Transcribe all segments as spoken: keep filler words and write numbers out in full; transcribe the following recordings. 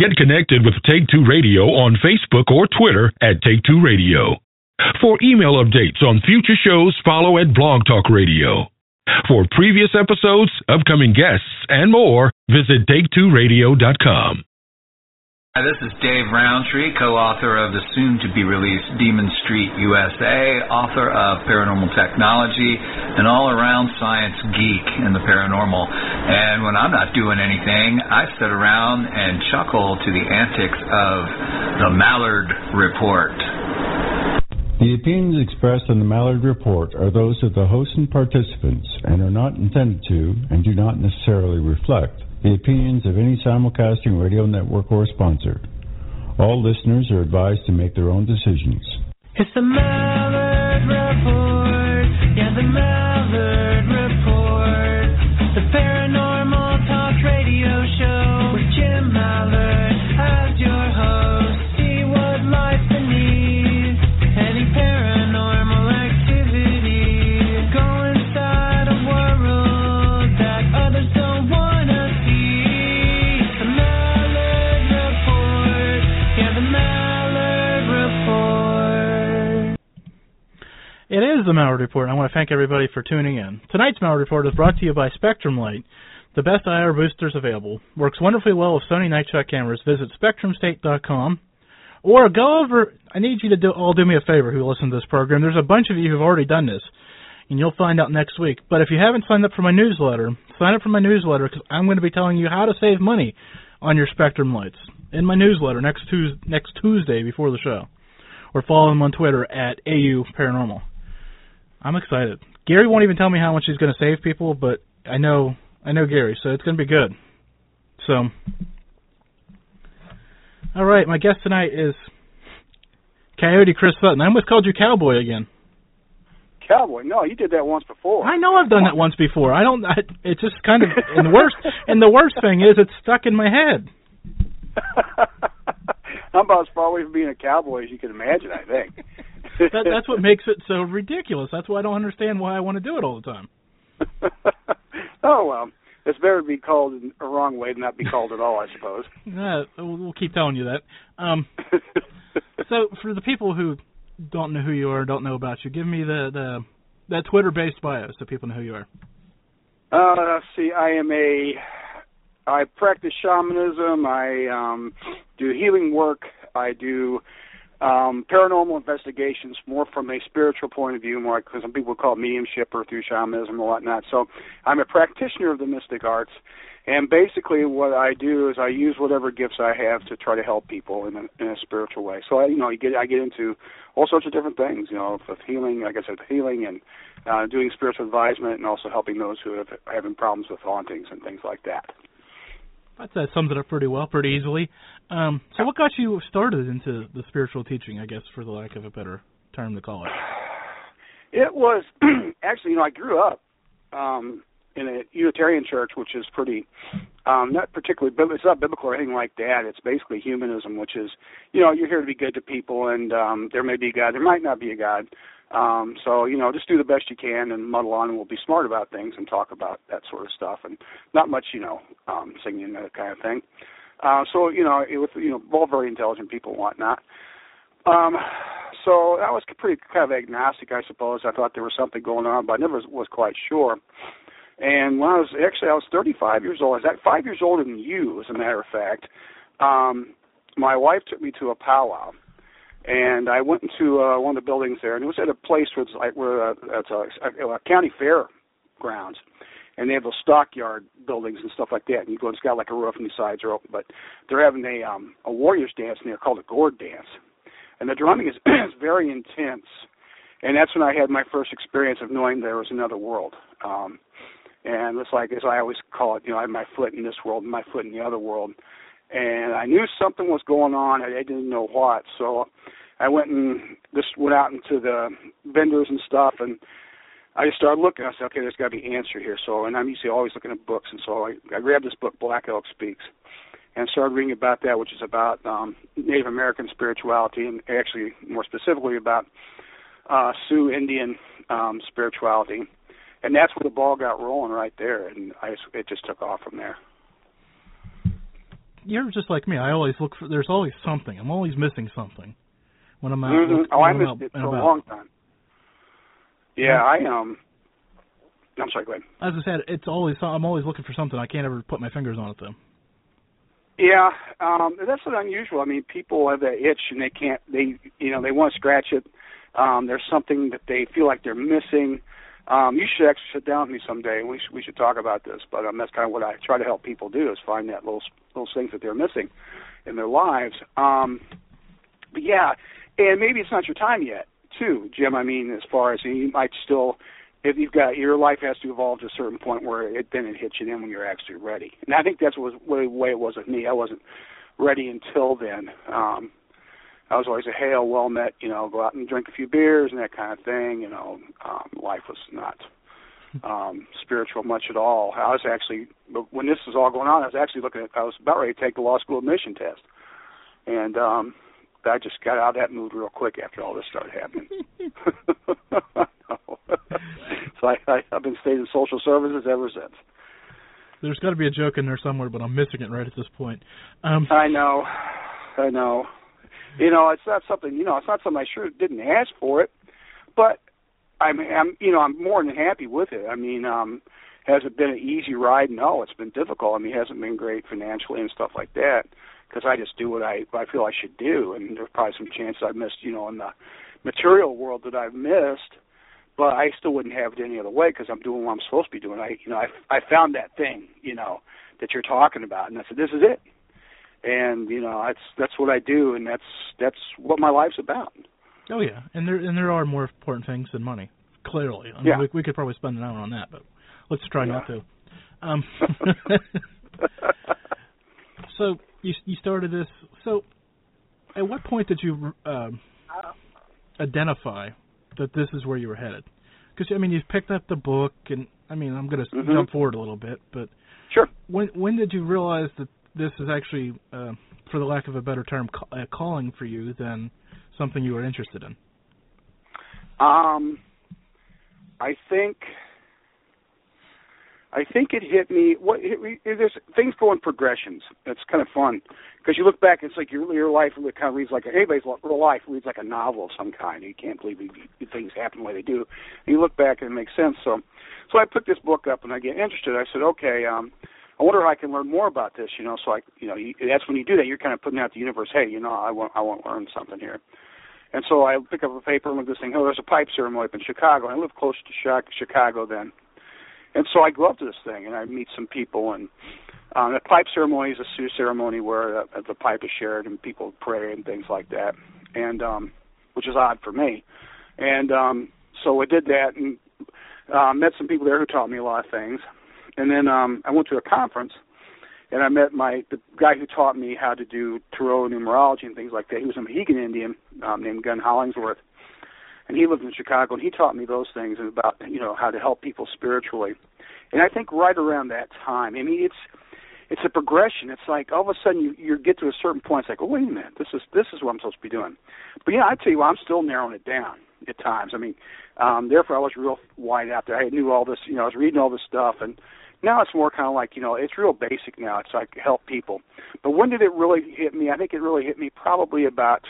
Get connected with Take Two Radio on Facebook or Twitter at Take Two Radio. For email updates on future shows, follow at Blog Talk Radio. For previous episodes, upcoming guests, and more, visit take two radio dot com. Hi, this is Dave Roundtree, co-author of the soon-to-be-released Demon Street U S A, author of Paranormal Technology, an all-around science geek in the paranormal. And when I'm not doing anything, I sit around and chuckle to the antics of the Mallard Report. The opinions expressed on the Mallard Report are those of the hosts and participants and are not intended to and do not necessarily reflect the opinions of any simulcasting radio network or sponsor. All listeners are advised to make their own decisions. It's the Mallard Report. Yeah, the Mallard Report. The Paranormal Talk Radio Show with Jim Mallard as your host. See what lies beneath any paranormal activity. Go inside a world that others don't want. It is the Mallard Report, and I want to thank everybody for tuning in. Tonight's Mallard Report is brought to you by Spectrum Light, the best I R boosters available. Works wonderfully well with Sony Night Shot cameras. Visit spectrum state dot com. Or go over, I need you to do, all do me a favor who listen to this program. There's a bunch of you who've already done this, and you'll find out next week. But if you haven't signed up for my newsletter, sign up for my newsletter, because I'm going to be telling you how to save money on your Spectrum Lights in my newsletter next Tuesday, next Tuesday before the show. Or follow them on Twitter at A U Paranormal. I'm excited. Gary won't even tell me how much he's going to save people, but I know I know Gary, so it's going to be good. So, all right, my guest tonight is Coyote Chris Sutton. I almost called you Cowboy again. Cowboy? No, you did that once before. I know I've done that once before. I don't. I, it's just kind of and the worst. And the worst thing is, it's stuck in my head. I'm about as far away from being a cowboy as you can imagine, I think. that, that's what makes it so ridiculous. That's why I don't understand why I want to do it all the time. Oh, well, it's better to be called a wrong way than not be called at all, I suppose. Yeah, we'll keep telling you that. Um, so for the people who don't know who you are, don't know about you, give me the, the that Twitter-based bio so people know who you are. Uh, let's see, I am a... I practice shamanism. I um, do healing work. I do um, paranormal investigations, more from a spiritual point of view, more because some people call it mediumship or through shamanism or whatnot. So I'm a practitioner of the mystic arts, and basically what I do is I use whatever gifts I have to try to help people in a, in a spiritual way. So I, you know, I get I get into all sorts of different things, you know, with healing, like I said, healing and uh, doing spiritual advisement, and also helping those who have having problems with hauntings and things like that. That sums it up pretty well, pretty easily. Um, so what got you started into the spiritual teaching, I guess, for the lack of a better term to call it? It was, actually, you know, I grew up um, in a Unitarian church, which is pretty, um, not particularly, it's not biblical or anything like that. It's basically humanism, which is, you know, you're here to be good to people, and um, there may be a God, there might not be a God. Um, so, you know, just do the best you can and muddle on, and we'll be smart about things and talk about that sort of stuff, and not much, you know, um, singing, that kind of thing. Uh, so, you know, it was, you know, all very intelligent people and whatnot. Um, so I was pretty kind of agnostic, I suppose. I thought there was something going on, but I never was quite sure. And when I was, actually, I was thirty-five years old. I was five years older than you, as a matter of fact. Um, my wife took me to a powwow. And I went into uh, one of the buildings there, and it was at a place where it's like where uh, it's a, a, a county fair grounds, and they have those stockyard buildings and stuff like that. And you go, it's got like a roof, and the sides are open, but they're having a um, a warriors dance in there called a gourd dance, and the drumming is, is very intense. And that's when I had my first experience of knowing there was another world. Um, and it's like, as I always call it, you know, I have my foot in this world and my foot in the other world. And I knew something was going on. I didn't know what. So I went and just went out into the vendors and stuff, and I just started looking. I said, okay, there's got to be an answer here. So, and I'm usually always looking at books, and so I, I grabbed this book, Black Elk Speaks, and started reading about that, which is about um, Native American spirituality, and actually more specifically about uh, Sioux Indian um, spirituality. And that's where the ball got rolling right there, and I just, it just took off from there. you're just like me. I always look for. There's always something. I'm always missing something when I'm out. Mm-hmm. When Oh, I I'm missed out it for and a about. long time. Yeah, I um. I'm sorry. Go ahead. As I said, it's always. I'm always looking for something. I can't ever put my fingers on it though. Yeah, um, that's not unusual. I mean, people have that itch and they can't. They, you know, they want to scratch it. Um, there's something that they feel like they're missing. Um, you should actually sit down with me someday, and we should, we should talk about this. But um, that's kind of what I try to help people do, is find that little those things that they're missing in their lives. Um, but yeah, and maybe it's not your time yet, too, Jim. I mean, as far as you might still, if you've got your life has to evolve to a certain point where it then it hits you in when you're actually ready. And I think that's what was, the way it was with me. I wasn't ready until then. Um, I was always a hail, well met, you know, go out and drink a few beers and that kind of thing. You know, um, life was not um, spiritual much at all. I was actually, when this was all going on, I was actually looking at, I was about ready to take the law school admission test. And um, I just got out of that mood real quick after all this started happening. So I, I, I've been staying in social services ever since. There's got to be a joke in there somewhere, but I'm missing it right at this point. Um, I know, I know. You know, it's not something. You know, it's not something I sure didn't ask for it, but I'm, I'm, you know, I'm more than happy with it. I mean, um, has it been an easy ride? No, it's been difficult. I mean, it hasn't been great financially and stuff like that, because I just do what I, what I feel I should do, and there's probably some chances I've missed, you know, in the material world that I've missed. But I still wouldn't have it any other way, because I'm doing what I'm supposed to be doing. I, you know, I, I found that thing, you know, that you're talking about, and I said, this is it. And you know, that's that's what I do, and that's that's what my life's about. Oh yeah, and there and there are more important things than money. Clearly, I mean, yeah. we, we could probably spend an hour on that, but let's try yeah. not to. Um, so you you started this. So at what point did you uh, identify that this is where you were headed? Because I mean, you picked up the book, and I mean, I'm going to mm-hmm. jump forward a little bit, but sure. When when did you realize that this is actually, uh, for the lack of a better term, ca- a calling for you than something you were interested in? Um, I think, I think it hit me. What hit me, there's things go in progressions. It's kind of fun, because you look back, it's like your your life really kind of reads like anybody's real life reads like a novel of some kind. You can't believe you, things happen the way they do. And you look back and it makes sense. So, so I picked this book up and I get interested. I said, okay. Um, I wonder if I can learn more about this, you know. So I, you know, you, that's when you do that. You're kind of putting out to the universe, hey, you know, I want, I want to learn something here. And so I pick up a paper and look at this thing. Oh, there's a pipe ceremony up in Chicago. I live close to Chicago then, and so I go up to this thing and I meet some people. And um, the pipe ceremony is a Sioux ceremony where uh, the pipe is shared and people pray and things like that, and um, which is odd for me. And um, so I did that and uh, met some people there who taught me a lot of things. And then um, I went to a conference, and I met my the guy who taught me how to do tarot numerology and things like that. He was a Mohegan Indian um, named Gun Hollingsworth, and he lived in Chicago, and he taught me those things and about, you know, how to help people spiritually. And I think right around that time, I mean, it's it's a progression. It's like all of a sudden you, you get to a certain point. It's like, oh, wait a minute, this is this is what I'm supposed to be doing. But yeah, I tell you what, I'm still narrowing it down at times. I mean, um, therefore I was real wide out there. I knew all this, you know, I was reading all this stuff, and now it's more kind of like, you know, it's real basic now. It's like help people. But when did it really hit me? I think it really hit me probably about,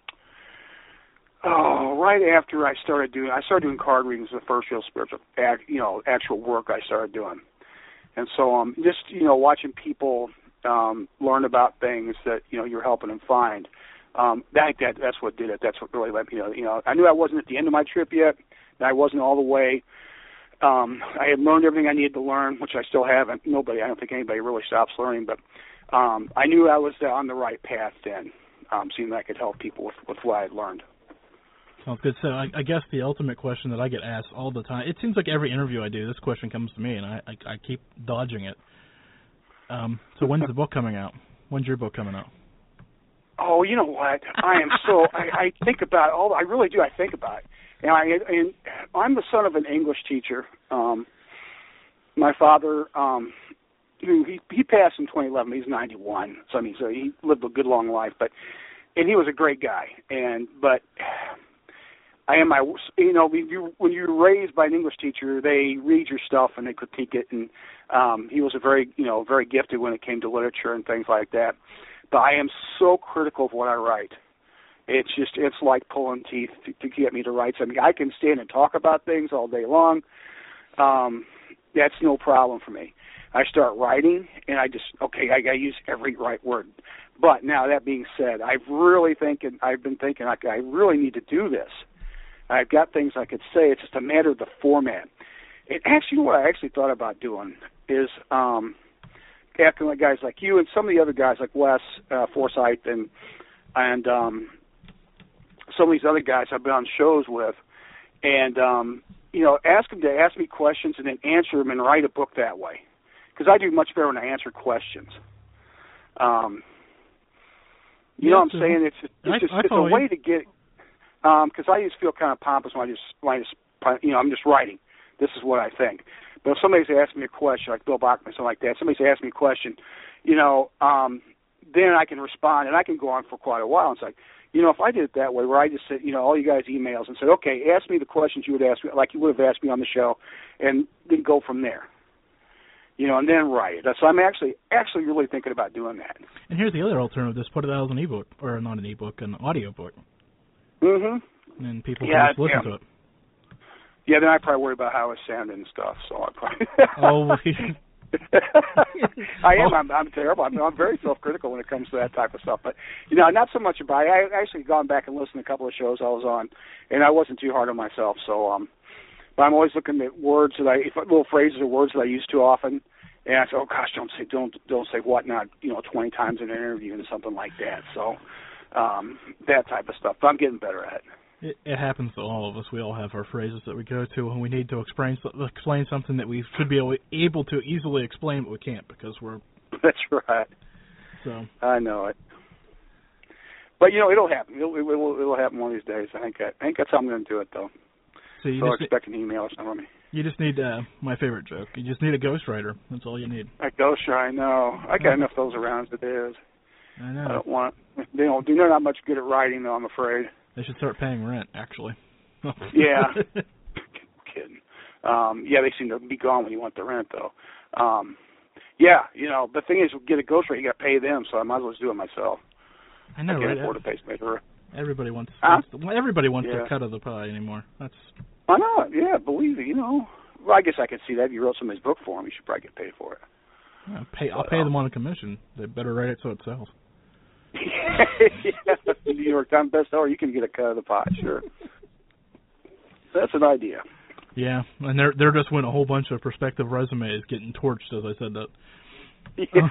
oh, right after I started doing, I started doing card readings, the first real spiritual, act, you know, actual work I started doing. And so um, just, you know, watching people um, learn about things that, you know, you're helping them find. Um, I think that, that's what did it. That's what really let me, you know, you know, I knew I wasn't at the end of my trip yet. And I wasn't all the way. Um, I had learned everything I needed to learn, which I still haven't. Nobody, I don't think anybody really stops learning, but um, I knew I was on the right path then, um, seeing that I could help people with, with what I had learned. Sounds good. So I, I guess the ultimate question that I get asked all the time, it seems like every interview I do, this question comes to me, and I, I, I keep dodging it. Um, so when's the book coming out? When's your book coming out? Oh, you know what? I am so, I, I think about it all, I really do, I think about it. And, I, and I'm the son of an English teacher. Um, my father, um, who he, he passed in twenty eleven. He's ninety-one. So I mean, so he lived a good long life. But and he was a great guy. And but I am my, you know, when you when you're raised by an English teacher, they read your stuff and they critique it, and um, he was a very, you know, very gifted when it came to literature and things like that. But I am so critical of what I write. It's just, it's like pulling teeth to, to get me to write something. I can stand and talk about things all day long. Um, that's no problem for me. I start writing, and I just, okay, I got to use every right word. But now that being said, I've really thinking, I've been thinking, I, I really need to do this. I've got things I could say. It's just a matter of the format. And actually, what I actually thought about doing is um, asking like guys like you and some of the other guys like Wes uh, Forsythe and and um, some of these other guys I've been on shows with, and um, you know, ask them to ask me questions and then answer them and write a book that way. Because I do much better when I answer questions. Um, you yeah, know what I'm saying? It's it's, I, just, I it's a way to get. Because um, I just feel kind of pompous when I just, when I just, you know, I'm just writing. This is what I think. But if somebody's asking me a question, like Bill Bachman, something like that, somebody's asking me a question, you know, um, then I can respond, and I can go on for quite a while. It's like, you know, if I did it that way, where I just said, you know, all you guys emails and said, okay, ask me the questions you would ask me, like you would have asked me on the show, and then go from there. You know, and then write it. So I'm actually, actually really thinking about doing that. And here's the other alternative: just put it out as an ebook, or not an ebook, an audio book. Mm-hmm. And people yeah, can just listen yeah. to it. Yeah, then I probably worry about how I sound and stuff. So I probably. oh. I am. I'm, I'm terrible. I'm, I'm very self-critical when it comes to that type of stuff. But you know, not so much about. I actually gone back and listened to a couple of shows I was on, and I wasn't too hard on myself. So, um, but I'm always looking at words that I, if, little phrases or words that I use too often. And I say, oh gosh, don't say, don't, don't say what not, you know, twenty times in an interview and something like that. So. Um, that type of stuff. But I'm getting better at it. it. It happens to all of us. We all have our phrases that we go to when we need to explain explain something that we should be able to easily explain, but we can't because we're... That's right. So I know it. But, you know, it'll happen. It'll, it'll, it'll happen one of these days. I think, I, I think that's how I'm going to do it, though. So, you so I just expect an email or something from me. You just need, uh, my favorite joke, you just need a ghostwriter. That's all you need. A ghostwriter, I know. I got enough of those around as it is. I know. I don't want. They don't. They're not much good at writing, though. I'm afraid. They should start paying rent, actually. yeah. Kidding. Um, yeah, they seem to be gone when you want the rent, though. Um, yeah, you know, the thing is, get a ghostwriter, you got to pay them, so I might as well just do it myself. I know, I can't right? afford to pay somebody for it. Everybody wants. Huh? Everybody wants yeah. their cut of the pie anymore. That's. I know. Yeah, believe it. You know. Well, I guess I could see that. If you wrote somebody's book for them, you should probably get paid for it. I'll pay. I'll pay them on a commission. They better write it so it sells. yeah, New York Times bestseller, you can get a cut of the pie, sure. That's an idea. Yeah, and there there just went a whole bunch of prospective resumes getting torched as I said that. Yeah.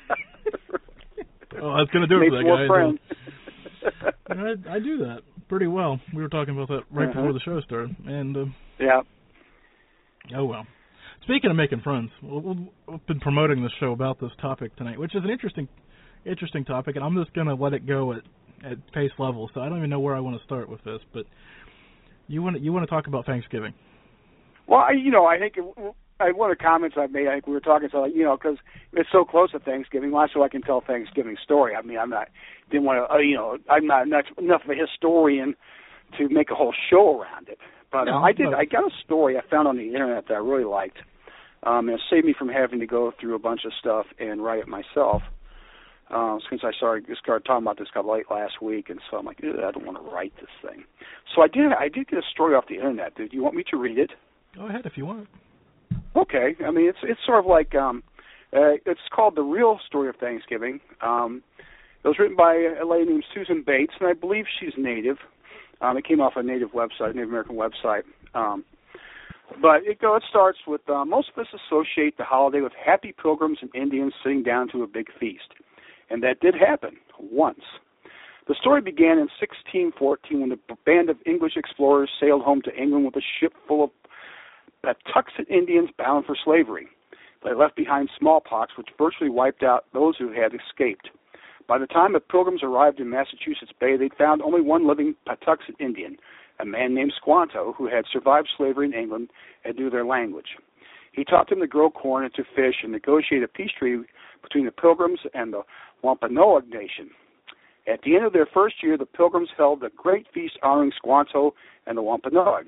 Oh, I was going to do it Makes for that more guy. Friends. I, I do that pretty well. We were talking about that right uh-huh. before the show started. And uh, yeah. Oh, well. Speaking of making friends, we've been promoting this show about this topic tonight, which is an interesting interesting topic, and I'm just going to let it go at, at pace level, so I don't even know where I want to start with this, but you want to, you want to talk about Thanksgiving. Well, I, you know, I think it, I, one of the comments I've made, I think we were talking, so you know, because it's so close to Thanksgiving, well, so I can tell Thanksgiving story. I mean, I'm not, didn't want to, uh, you know, I'm not enough, enough of a historian to make a whole show around it. But no, uh, I did, no. I got a story I found on the internet that I really liked. Um, and it saved me from having to go through a bunch of stuff and write it myself. Uh, since I started, just started talking about this kind of late last week, and so I'm like, I don't want to write this thing. So I did. I did get a story off the internet. Do you want me to read it? Go ahead if you want. Okay. I mean, it's it's sort of like um, uh, it's called The Real Story of Thanksgiving. Um, it was written by a lady named Susan Bates, and I believe she's native. Um, it came off a native website, a Native American website. Um, But it, go, it starts with, uh, most of us associate the holiday with happy pilgrims and Indians sitting down to a big feast. And that did happen once. The story began in sixteen fourteen when a band of English explorers sailed home to England with a ship full of Patuxet Indians bound for slavery. They left behind smallpox, which virtually wiped out those who had escaped. By the time the pilgrims arrived in Massachusetts Bay, they'd found only one living Patuxet Indian, a man named Squanto, who had survived slavery in England and knew their language. He taught them to grow corn and to fish and negotiate a peace treaty between the Pilgrims and the Wampanoag Nation. At the end of their first year, the Pilgrims held a great feast honoring Squanto and the Wampanoags.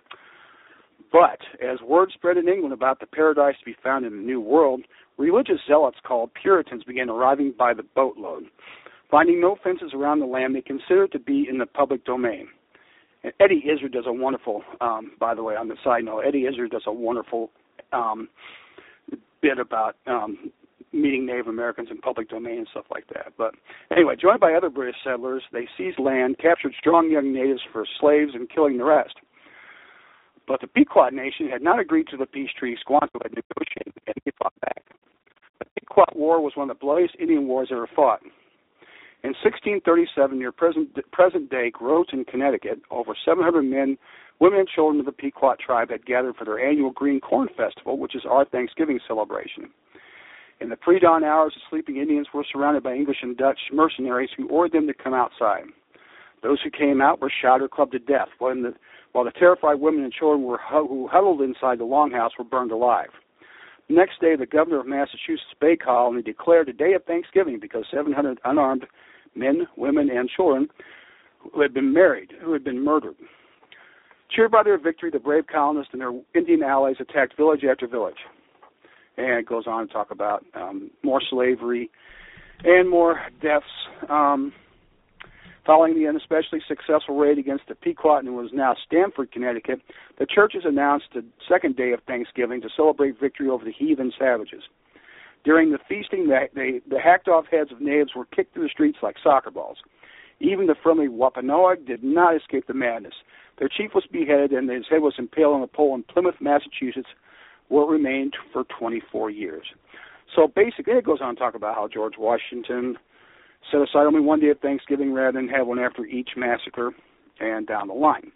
But as word spread in England about the paradise to be found in the New World, religious zealots called Puritans began arriving by the boatload. Finding no fences around the land, they considered it to be in the public domain. And Eddie Izzard does a wonderful, um, by the way, on the side note, Eddie Izzard does a wonderful um, bit about um, meeting Native Americans in public domain and stuff like that. But anyway, joined by other British settlers, they seized land, captured strong young natives for slaves, and killing the rest. But the Pequot Nation had not agreed to the peace treaty Squanto had negotiated, and they fought back. The Pequot War was one of the bloodiest Indian wars ever fought. In sixteen thirty-seven, near present, present-day Groton, Connecticut, over seven hundred men, women, and children of the Pequot tribe had gathered for their annual Green Corn Festival, which is our Thanksgiving celebration. In the pre-dawn hours, the sleeping Indians were surrounded by English and Dutch mercenaries who ordered them to come outside. Those who came out were shot or clubbed to death, while the, while the terrified women and children were, who huddled inside the longhouse were burned alive. The next day, the governor of Massachusetts Bay Colony declared a day of Thanksgiving because seven hundred unarmed men, women, and children who had been married, who had been murdered. Cheered by their victory, the brave colonists and their Indian allies attacked village after village. And it goes on to talk about um, more slavery and more deaths. Um, following the unespecially successful raid against the Pequot in what is now Stamford, Connecticut, the churches announced the second day of Thanksgiving to celebrate victory over the heathen savages. During the feasting, the, the, the hacked-off heads of natives were kicked through the streets like soccer balls. Even the friendly Wampanoag did not escape the madness. Their chief was beheaded, and his head was impaled on a pole in Plymouth, Massachusetts, where it remained for twenty-four years. So basically, it goes on to talk about how George Washington set aside only one day of Thanksgiving rather than have one after each massacre and down the line.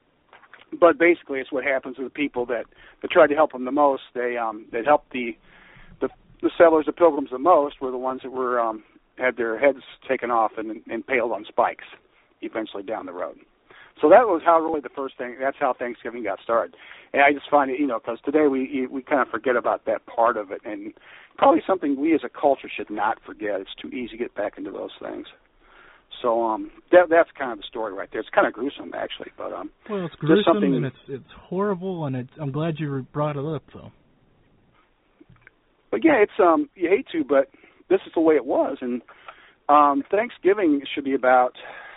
But basically, it's what happens to the people that, that tried to help them the most. They um, that helped the, the the settlers, the Pilgrims, the most were the ones that were um, had their heads taken off and impaled on spikes eventually down the road. So that was how really the first thing, that's how Thanksgiving got started. And I just find it, you know, because today we we kind of forget about that part of it, and probably something we as a culture should not forget. It's too easy to get back into those things. So um, that that's kind of the story right there. It's kind of gruesome, actually. But um, well, it's gruesome and it's it's horrible, and it's, I'm glad you brought it up, though. But yeah, it's um, you hate to, but this is the way it was, and um, Thanksgiving should be about,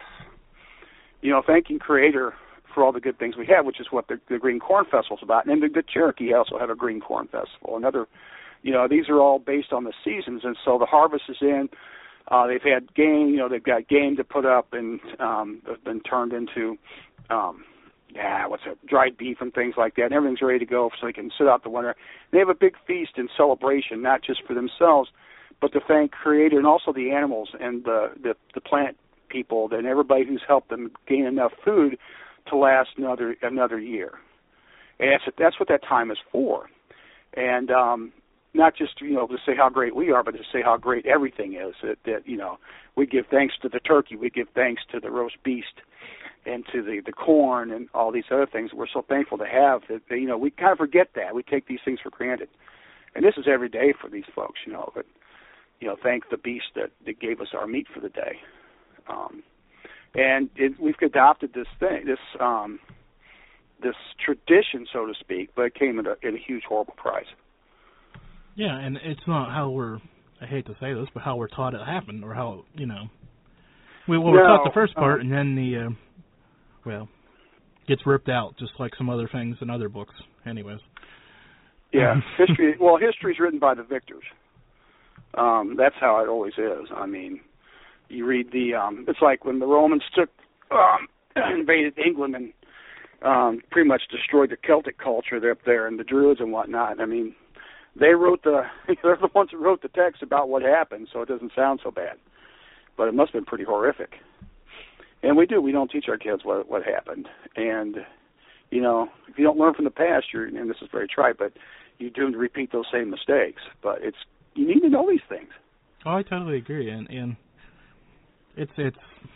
you know, thanking Creator for all the good things we have, which is what the, the Green Corn Festival is about. And the, the Cherokee also have a Green Corn Festival. Another, you know, these are all based on the seasons, and so the harvest is in. Uh, they've had game, you know, they've got game to put up, and um, they've been turned into, um, yeah, what's it, dried beef and things like that. And everything's ready to go so they can sit out the winter. They have a big feast and celebration, not just for themselves, but to thank Creator and also the animals and the the, the plant people and everybody who's helped them gain enough food to last another another year. And that's that's what that time is for. And um, not just, you know, to say how great we are, but to say how great everything is. That, that you know, we give thanks to the turkey, we give thanks to the roast beast, and to the, the corn and all these other things that we're so thankful to have. That, that, you know, we kind of forget that. We take these things for granted. And this is every day for these folks, you know. But, you know, thank the beast that, that gave us our meat for the day. Um, and it, we've adopted this thing, this um, this tradition, so to speak, but it came at a, at a huge, horrible price. Yeah, and it's not how we're, I hate to say this, but how we're taught it happened, or how, you know, we, well, we're no, taught the first part, um, and then the, uh, well, gets ripped out, just like some other things in other books, anyways. Yeah, history, well, history's written by the victors. Um, that's how it always is. I mean, you read the, um, it's like when the Romans took, um, invaded England and um, pretty much destroyed the Celtic culture up there and the Druids and whatnot. I mean, they wrote the, they're the ones who wrote the text about what happened, so it doesn't sound so bad. But it must have been pretty horrific. And we do, we don't teach our kids what what happened. And, you know, if you don't learn from the past, you're, and this is very trite, but you're doomed to repeat those same mistakes. But it's, you need to know these things. Oh, I totally agree, and and it's it's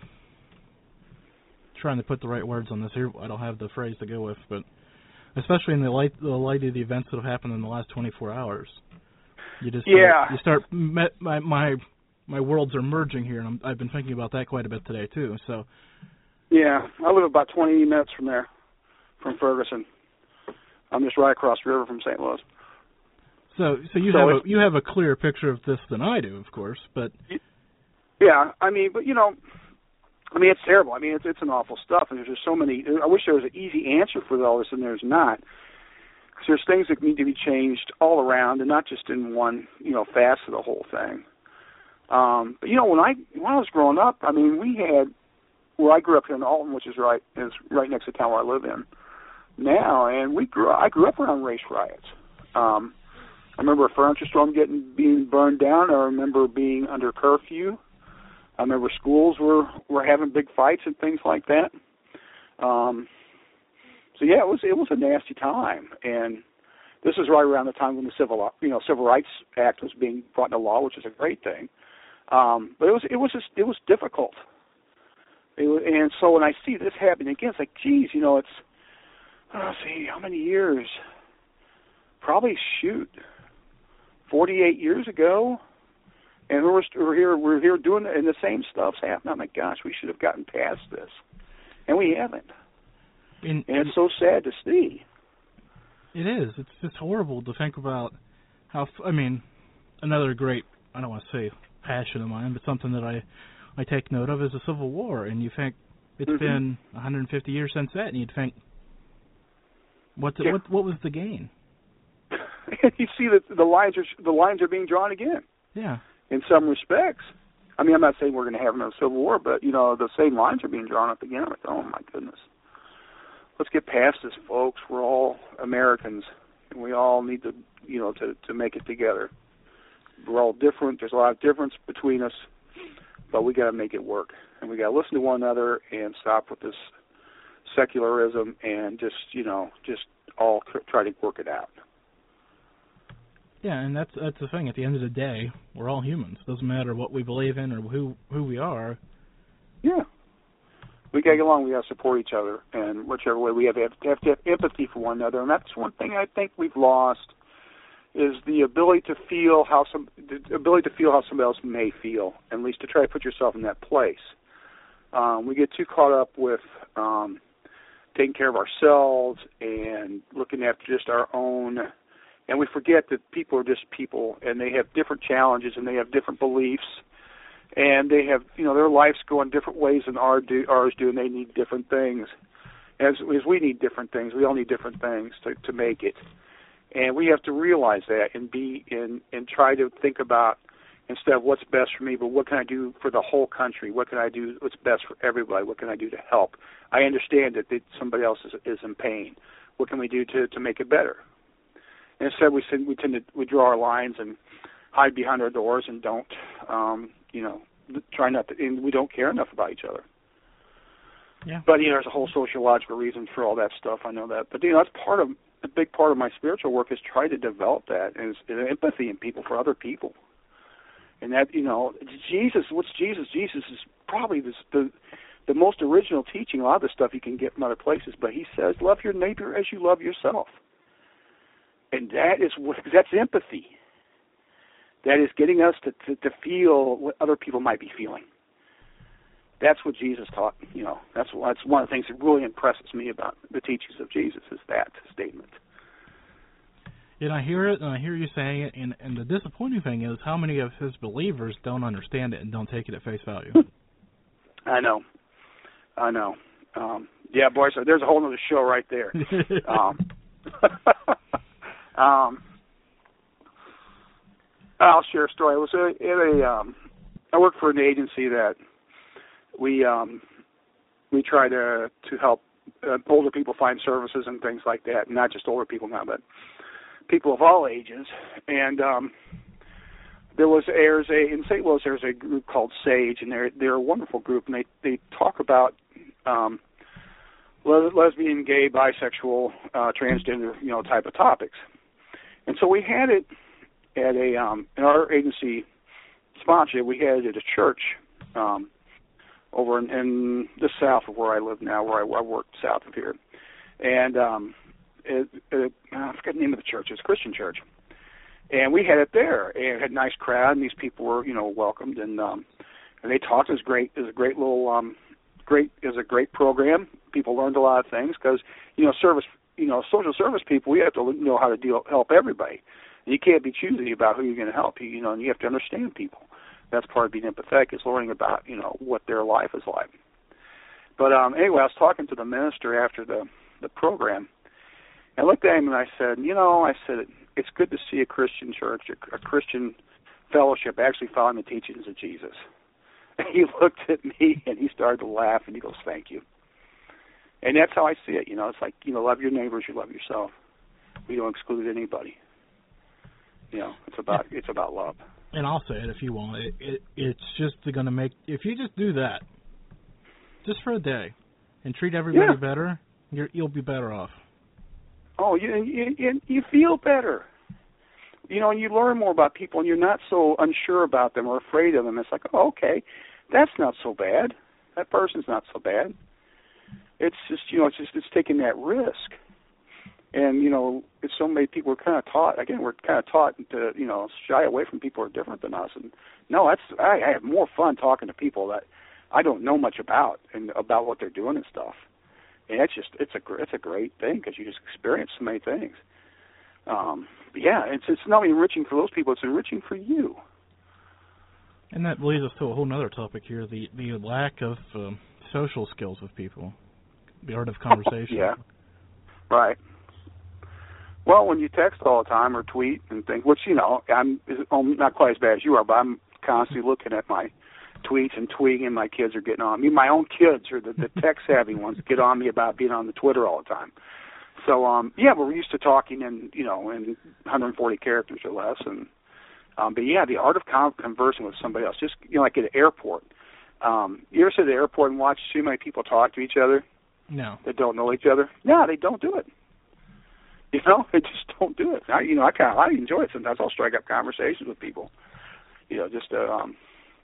trying to put the right words on this here. I don't have the phrase to go with, but especially in the light the light of the events that have happened in the last twenty-four hours, you just yeah start, you start my my my worlds are merging here, and I'm, I've been thinking about that quite a bit today too. So. Yeah, I live about twenty minutes from there, from Ferguson. I'm just right across the river from Saint Louis. So, so you so have a you have a clearer picture of this than I do, of course, but. Yeah, I mean, but you know, I mean, it's terrible. I mean, it's it's an awful stuff, and there's just so many. I wish there was an easy answer for all this, and there's not. Because there's things that need to be changed all around, and not just in one, you know, facet of the whole thing. Um, but you know, when I when I was growing up, I mean, we had where I grew up here in Alton, which is right is right next to the town where I live in now, and we grew I grew up around race riots. Um, I remember a furniture store getting being burned down. I remember being under curfew. I remember schools were, were having big fights and things like that. Um, so yeah, it was it was a nasty time, and this is right around the time when the civil you know Civil Rights Act was being brought into law, which is a great thing. Um, but it was it was just, it was difficult. It was, and so when I see this happening again, it's like, geez, you know, it's oh, let's see how many years? Probably shoot, forty-eight years ago. And we're, we're here, we're here doing it, and the same stuff's happening. I'm like, gosh, we should have gotten past this, and we haven't. In, and it's so sad to see. It is. It's just horrible to think about how. I mean, another great, I don't want to say passion of mine, but something that I, I take note of is the Civil War. And you think it's mm-hmm. been one hundred fifty years since that, and you'd think, what, the, yeah. what, what was the gain? You see that the lines are the lines are being drawn again. Yeah. In some respects. I mean, I'm not saying we're going to have another Civil War, but, you know, the same lines are being drawn up again. I'm like, oh, my goodness. Let's get past this, folks. We're all Americans, and we all need to, you know, to, to make it together. We're all different. There's a lot of difference between us, but we got to make it work. And we got to listen to one another and stop with this secularism and just, you know, just all try to work it out. Yeah, and that's that's the thing. At the end of the day, we're all humans. Doesn't matter what we believe in or who who we are. Yeah, we gotta get along. We gotta support each other, and whichever way we have to have, have to have empathy for one another. And that's one thing I think we've lost is the ability to feel how some the ability to feel how somebody else may feel, and at least to try to put yourself in that place. Um, we get too caught up with um, taking care of ourselves and looking after just our own. And we forget that people are just people, and they have different challenges, and they have different beliefs, and they have, you know, their lives go in different ways than our do, ours do, and they need different things. As, as we need different things, we all need different things to, to make it. And we have to realize that and be in and try to think about, instead of what's best for me, but what can I do for the whole country? What can I do what's best for everybody? What can I do to help? I understand that, that somebody else is, is in pain. What can we do to, to make it better? Instead, we we tend to we draw our lines and hide behind our doors and don't, um, you know, try not to. And we don't care enough about each other. Yeah. But you know, there's a whole sociological reason for all that stuff. I know that. But you know, that's part of a big part of my spiritual work is try to develop that and empathy in people for other people. And that, you know, Jesus. What's Jesus? Jesus is probably this, the the most original teaching. A lot of the stuff you can get from other places, but he says, "Love your neighbor as you love yourself." And that is what, that's empathy. That is getting us to, to, to feel what other people might be feeling. That's what Jesus taught. You know, that's that's one of the things that really impresses me about the teachings of Jesus is that statement. And I hear it, and I hear you saying it, and, and the disappointing thing is how many of his believers don't understand it and don't take it at face value. I know, I know. Um, yeah, boy, so there's a whole other show right there. um, Um, I'll share a story. I was at a, um, I work for an agency that we um, we try to to help uh, older people find services and things like that. Not just older people now, but people of all ages. And um, there was there's a in Saint Louis there's a group called SAGE, and they're they're a wonderful group, and they they talk about um, lesbian, gay, bisexual, uh, transgender, you know, type of topics. And so we had it at a, um, in our agency sponsored, we had it at a church um, over in, in the south of where I live now, where I, I work south of here. And um, it, it, I forget the name of the church. It's a Christian church. and we had it there, and it had a nice crowd, and these people were, you know, welcomed, and um, and they talked. It was great. It was a great little, um, great. It was a great program. People learned a lot of things because, you know, service, you know, social service people, we have to know how to deal, help everybody. And you can't be choosy about who you're going to help. You, you know, and you have to understand people. That's part of being empathetic, is learning about, you know, what their life is like. But um, anyway, I was talking to the minister after the the program. I looked at him and I said, you know, I said, it's good to see a Christian church, a, a Christian fellowship actually following the teachings of Jesus. And he looked at me and he started to laugh and he goes, thank you. And that's how I see it. You know, it's like, you know, love your neighbors, you love yourself. We don't exclude anybody. You know, it's about it's about love. And I'll say it if you want. It, it it's just going to make, if you just do that, just for a day, and treat everybody yeah. better, you're, you'll be better off. Oh, you, you you feel better. You know, and you learn more about people, and you're not so unsure about them or afraid of them. It's like, oh, okay, that's not so bad. That person's not so bad. It's just, you know, it's just it's taking that risk. And, you know, it's so many people are kind of taught, again, we're kind of taught to, you know, shy away from people who are different than us. And, no, that's I, I have more fun talking to people that I don't know much about and about what they're doing and stuff. And it's just, it's a, it's a great thing because you just experience so many things. Um, but yeah, it's it's not only enriching for those people, it's enriching for you. And that leads us to a whole other topic here, the, the lack of um, social skills of people, the art of conversation. Yeah, right. Well, when you text all the time or tweet and things, which, you know, I'm, I'm not quite as bad as you are, but I'm constantly looking at my tweets and tweeting, and my kids are getting on me. My own kids are the, the tech-savvy ones get on me about being on the Twitter all the time. So, um, yeah, we're used to talking in, you know, in one hundred forty characters or less. And um, But, yeah, the art of con- conversing with somebody else, just, you know, like at an airport. Um, you ever sit at the airport and watch too many people talk to each other? No. That don't know each other? No, they don't do it. You know, they just don't do it. I, you know, I kind of I enjoy it sometimes. I'll strike up conversations with people, you know, just to, um,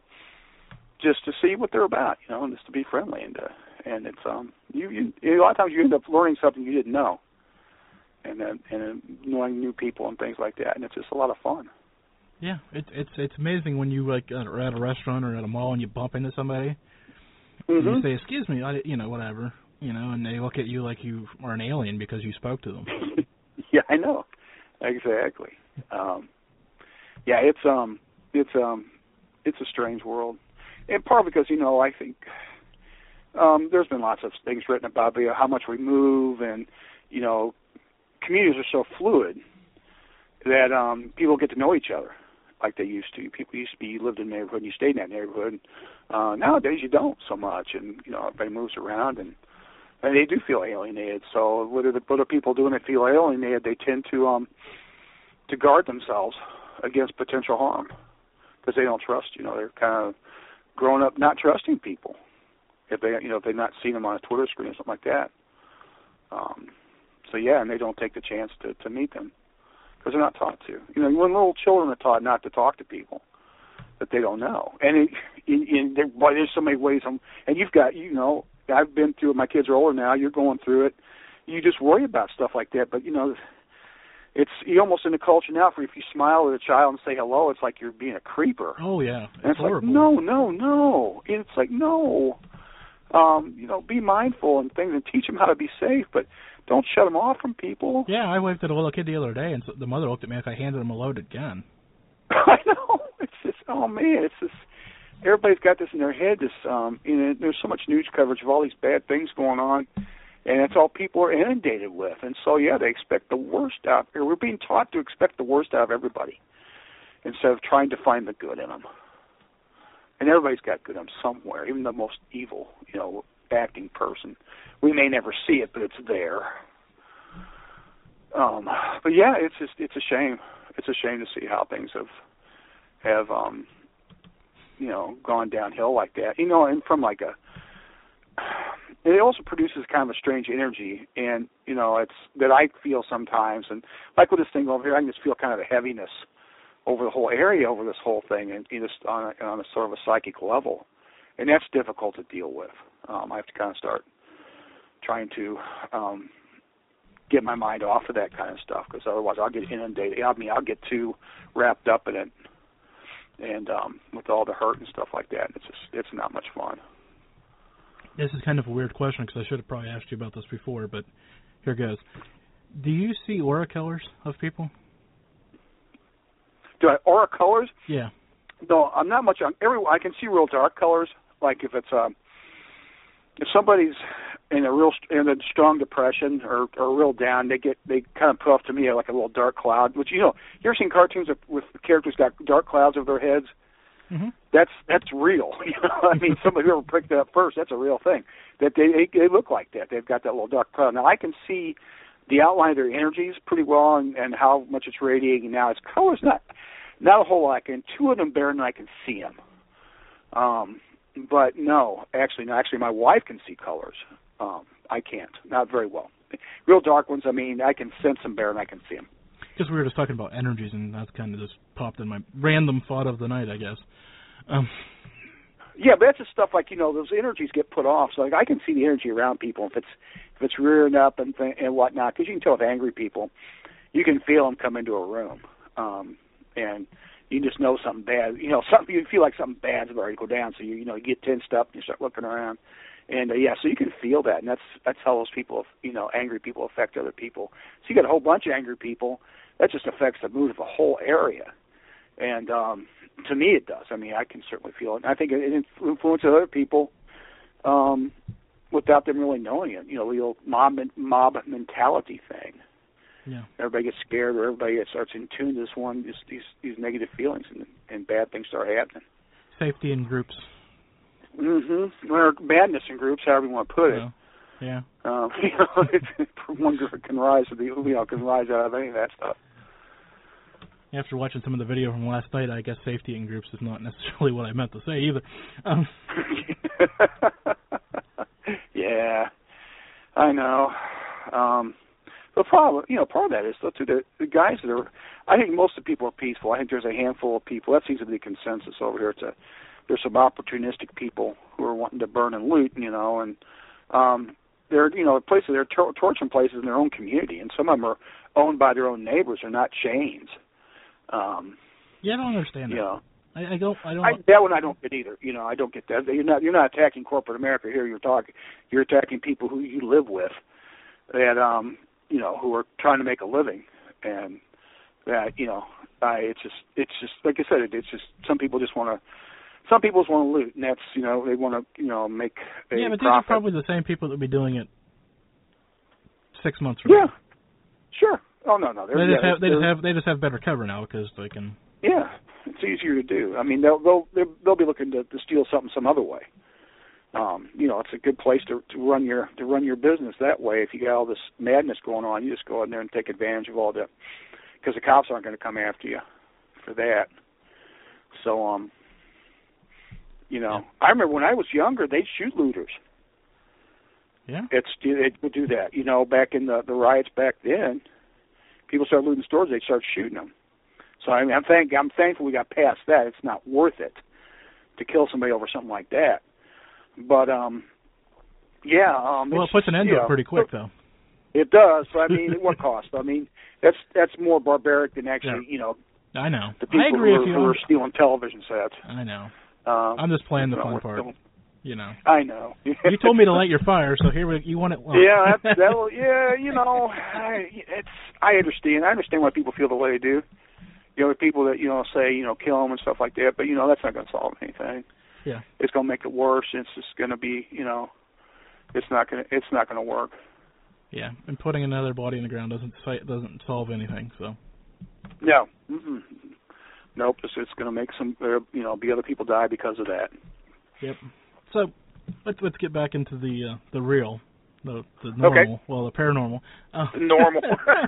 just to see what they're about, you know, and just to be friendly. And uh, and it's um, you, you a lot of times you end up learning something you didn't know, and then and then knowing new people and things like that, and it's just a lot of fun. Yeah, it's it's it's amazing when you like are at a restaurant or at a mall and you bump into somebody, mm-hmm. and you say, "Excuse me," I, you know, whatever, you know, and they look at you like you are an alien because you spoke to them. Yeah, I know, exactly. Um, yeah, it's um, it's um, it's a strange world, and part because you know I think um, there's been lots of things written about you know, how much we move, and you know, communities are so fluid that um, people get to know each other like they used to. People used to be you lived in a neighborhood and you stayed in that neighborhood. Uh, nowadays you don't so much, and you know everybody moves around and. And they do feel alienated. So what are the what are people doing that feel alienated? They tend to um to guard themselves against potential harm because they don't trust. You know, they're kind of growing up not trusting people if they you know if they've not seen them on a Twitter screen or something like that. Um, so yeah, and they don't take the chance to to meet them because they're not taught to. You know, when little children are taught not to talk to people that they don't know, and it, in, in there, boy, there's so many ways. I'm, and you've got you know. I've been through it. My kids are older now. You're going through it. You just worry about stuff like that. But, you know, it's you almost in the culture now for if you smile at a child and say hello, it's like you're being a creeper. Oh, yeah. It's, and it's horrible. like, no, no, no. And it's like, no. Um, you know, be mindful and things and teach them how to be safe, but don't shut them off from people. Yeah, I waved at a little kid the other day, and the mother looked at me like I handed him a loaded gun. I know. It's just, oh, man, it's just... Everybody's got this in their head. This, um, you know, there's so much news coverage of all these bad things going on, and it's all people are inundated with. And so, yeah, they expect the worst out. Or we're being taught to expect the worst out of everybody instead of trying to find the good in them. And everybody's got good in them somewhere, even the most evil, you know, acting person. We may never see it, but it's there. Um, but yeah, it's just it's a shame. It's a shame to see how things have have. Um, you know, gone downhill like that. You know, and from like a, it also produces kind of a strange energy, and, you know, it's, that I feel sometimes, and like with this thing over here, I can just feel kind of a heaviness over the whole area, over this whole thing, and you know, just on a, on a sort of a psychic level, and that's difficult to deal with. Um, I have to kind of start trying to um, get my mind off of that kind of stuff, because otherwise I'll get inundated. I mean, I'll get too wrapped up in it, and um, with all the hurt and stuff like that, it's just it's not much fun. This is kind of a weird question because I should have probably asked you about this before, but here goes. Do you see aura colors of people? Do I aura colors? Yeah. No, I'm not much on every. I can see real dark colors, like if it's um, if somebody's in a real in a strong depression or, or real down, they get they kind of put off to me like a little dark cloud. Which, you know, you ever seen cartoons with characters got dark clouds over their heads? Mm-hmm. That's that's real. You know, I mean, somebody who ever pricked that up first, that's a real thing. That they, they they look like that. They've got that little dark cloud. Now I can see the outline of their energies pretty well, and, and how much it's radiating. Now its colors not not a whole lot. I can two of them better than I can see them. Um, but no, actually, no. Actually, my wife can see colors. Um, I can't, not very well. Real dark ones, I mean, I can sense them better than I can see them. Because we were just talking about energies, and that's kind of just popped in my random thought of the night, I guess. Um, yeah, but that's just stuff like, you know, those energies get put off. So like I can see the energy around people if it's if it's rearing up and th- and whatnot. Because you can tell with angry people, you can feel them come into a room, um, and you just know something bad. You know, something you feel like something bad's about to go down. So you you know you get tensed up and you start looking around. And uh, yeah, so you can feel that, and that's that's how those people, you know, angry people affect other people. So you got a whole bunch of angry people. That just affects the mood of the whole area. And um, to me, it does. I mean, I can certainly feel it. And I think it influences other people um, without them really knowing it. You know, the old mob mob mentality thing. Yeah. Everybody gets scared, or everybody starts in tune to this one, this, these these negative feelings, and, and bad things start happening. Safety in groups. Mm-hmm. Or madness in groups, however you want to put it. Yeah. Um, you know, it's, one group can rise to the, you know, can rise out of any of that stuff. After watching some of the video from last night, I guess safety in groups is not necessarily what I meant to say either. Um. Yeah, I know. Um, the problem, you know, part of that is though, too, the, the guys that are. I think most of the people are peaceful. I think there's a handful of people. That seems to be the consensus over here. It's a There's some opportunistic people who are wanting to burn and loot, you know, and um, they're, you know, places they're tor- torching places in their own community, and some of them are owned by their own neighbors. They're not chains. Um, yeah, I don't understand that. You know, I, I don't. I don't. I, that one I don't get either. You know, I don't get that. You're not. You're not attacking corporate America here. You're talking. You're attacking people who you live with, that um, you know, who are trying to make a living, and that, you know, I. It's just. It's just like I said. It, it's just some people just want to. Some people just want to loot, and that's, you know, they want to, you know, make a yeah, but these profit. are probably the same people that would be doing it six months from yeah. now. Sure. Oh no, no. They just yeah, have they just have they just have better cover now because they can. Yeah, it's easier to do. I mean, they'll they'll they'll be looking to, to steal something some other way. Um, you know, it's a good place to to run your to run your business that way. If you got all this madness going on, you just go in there and take advantage of all the, because the cops aren't going to come after you for that. So um. You know, yeah. I remember when I was younger, they'd shoot looters. Yeah, it's they would do that. You know, back in the, the riots back then, people started looting stores. They'd start shooting them. So I mean, I'm thank I'm thankful we got past that. It's not worth it to kill somebody over something like that. But um, yeah. Um, well, it puts an end to know, it pretty quick, though. It does. But I mean, at what cost? I mean, that's that's more barbaric than actually, yeah. you know. I know. The people I agree who, with are, you. who are stealing television sets. I know. Um, I'm just playing the fun no, part. You know. I know. You told me to light your fire, so here we, you want it. Well. Yeah, that, that. Yeah, you know, I, it's. I understand. I understand why people feel the way they do. You know, the people that, you know, say, you know, kill them and stuff like that. But you know, that's not going to solve anything. Yeah. It's going to make it worse. It's just going to be, you know, it's not going to. It's not going to work. Yeah, and putting another body in the ground doesn't doesn't solve anything. So. No. Mm-mm. Nope. It's, it's going to make some, uh, you know, be other people die because of that. Yep. So let's let's get back into the uh, the real, the the normal, okay. well, the paranormal. Uh, normal.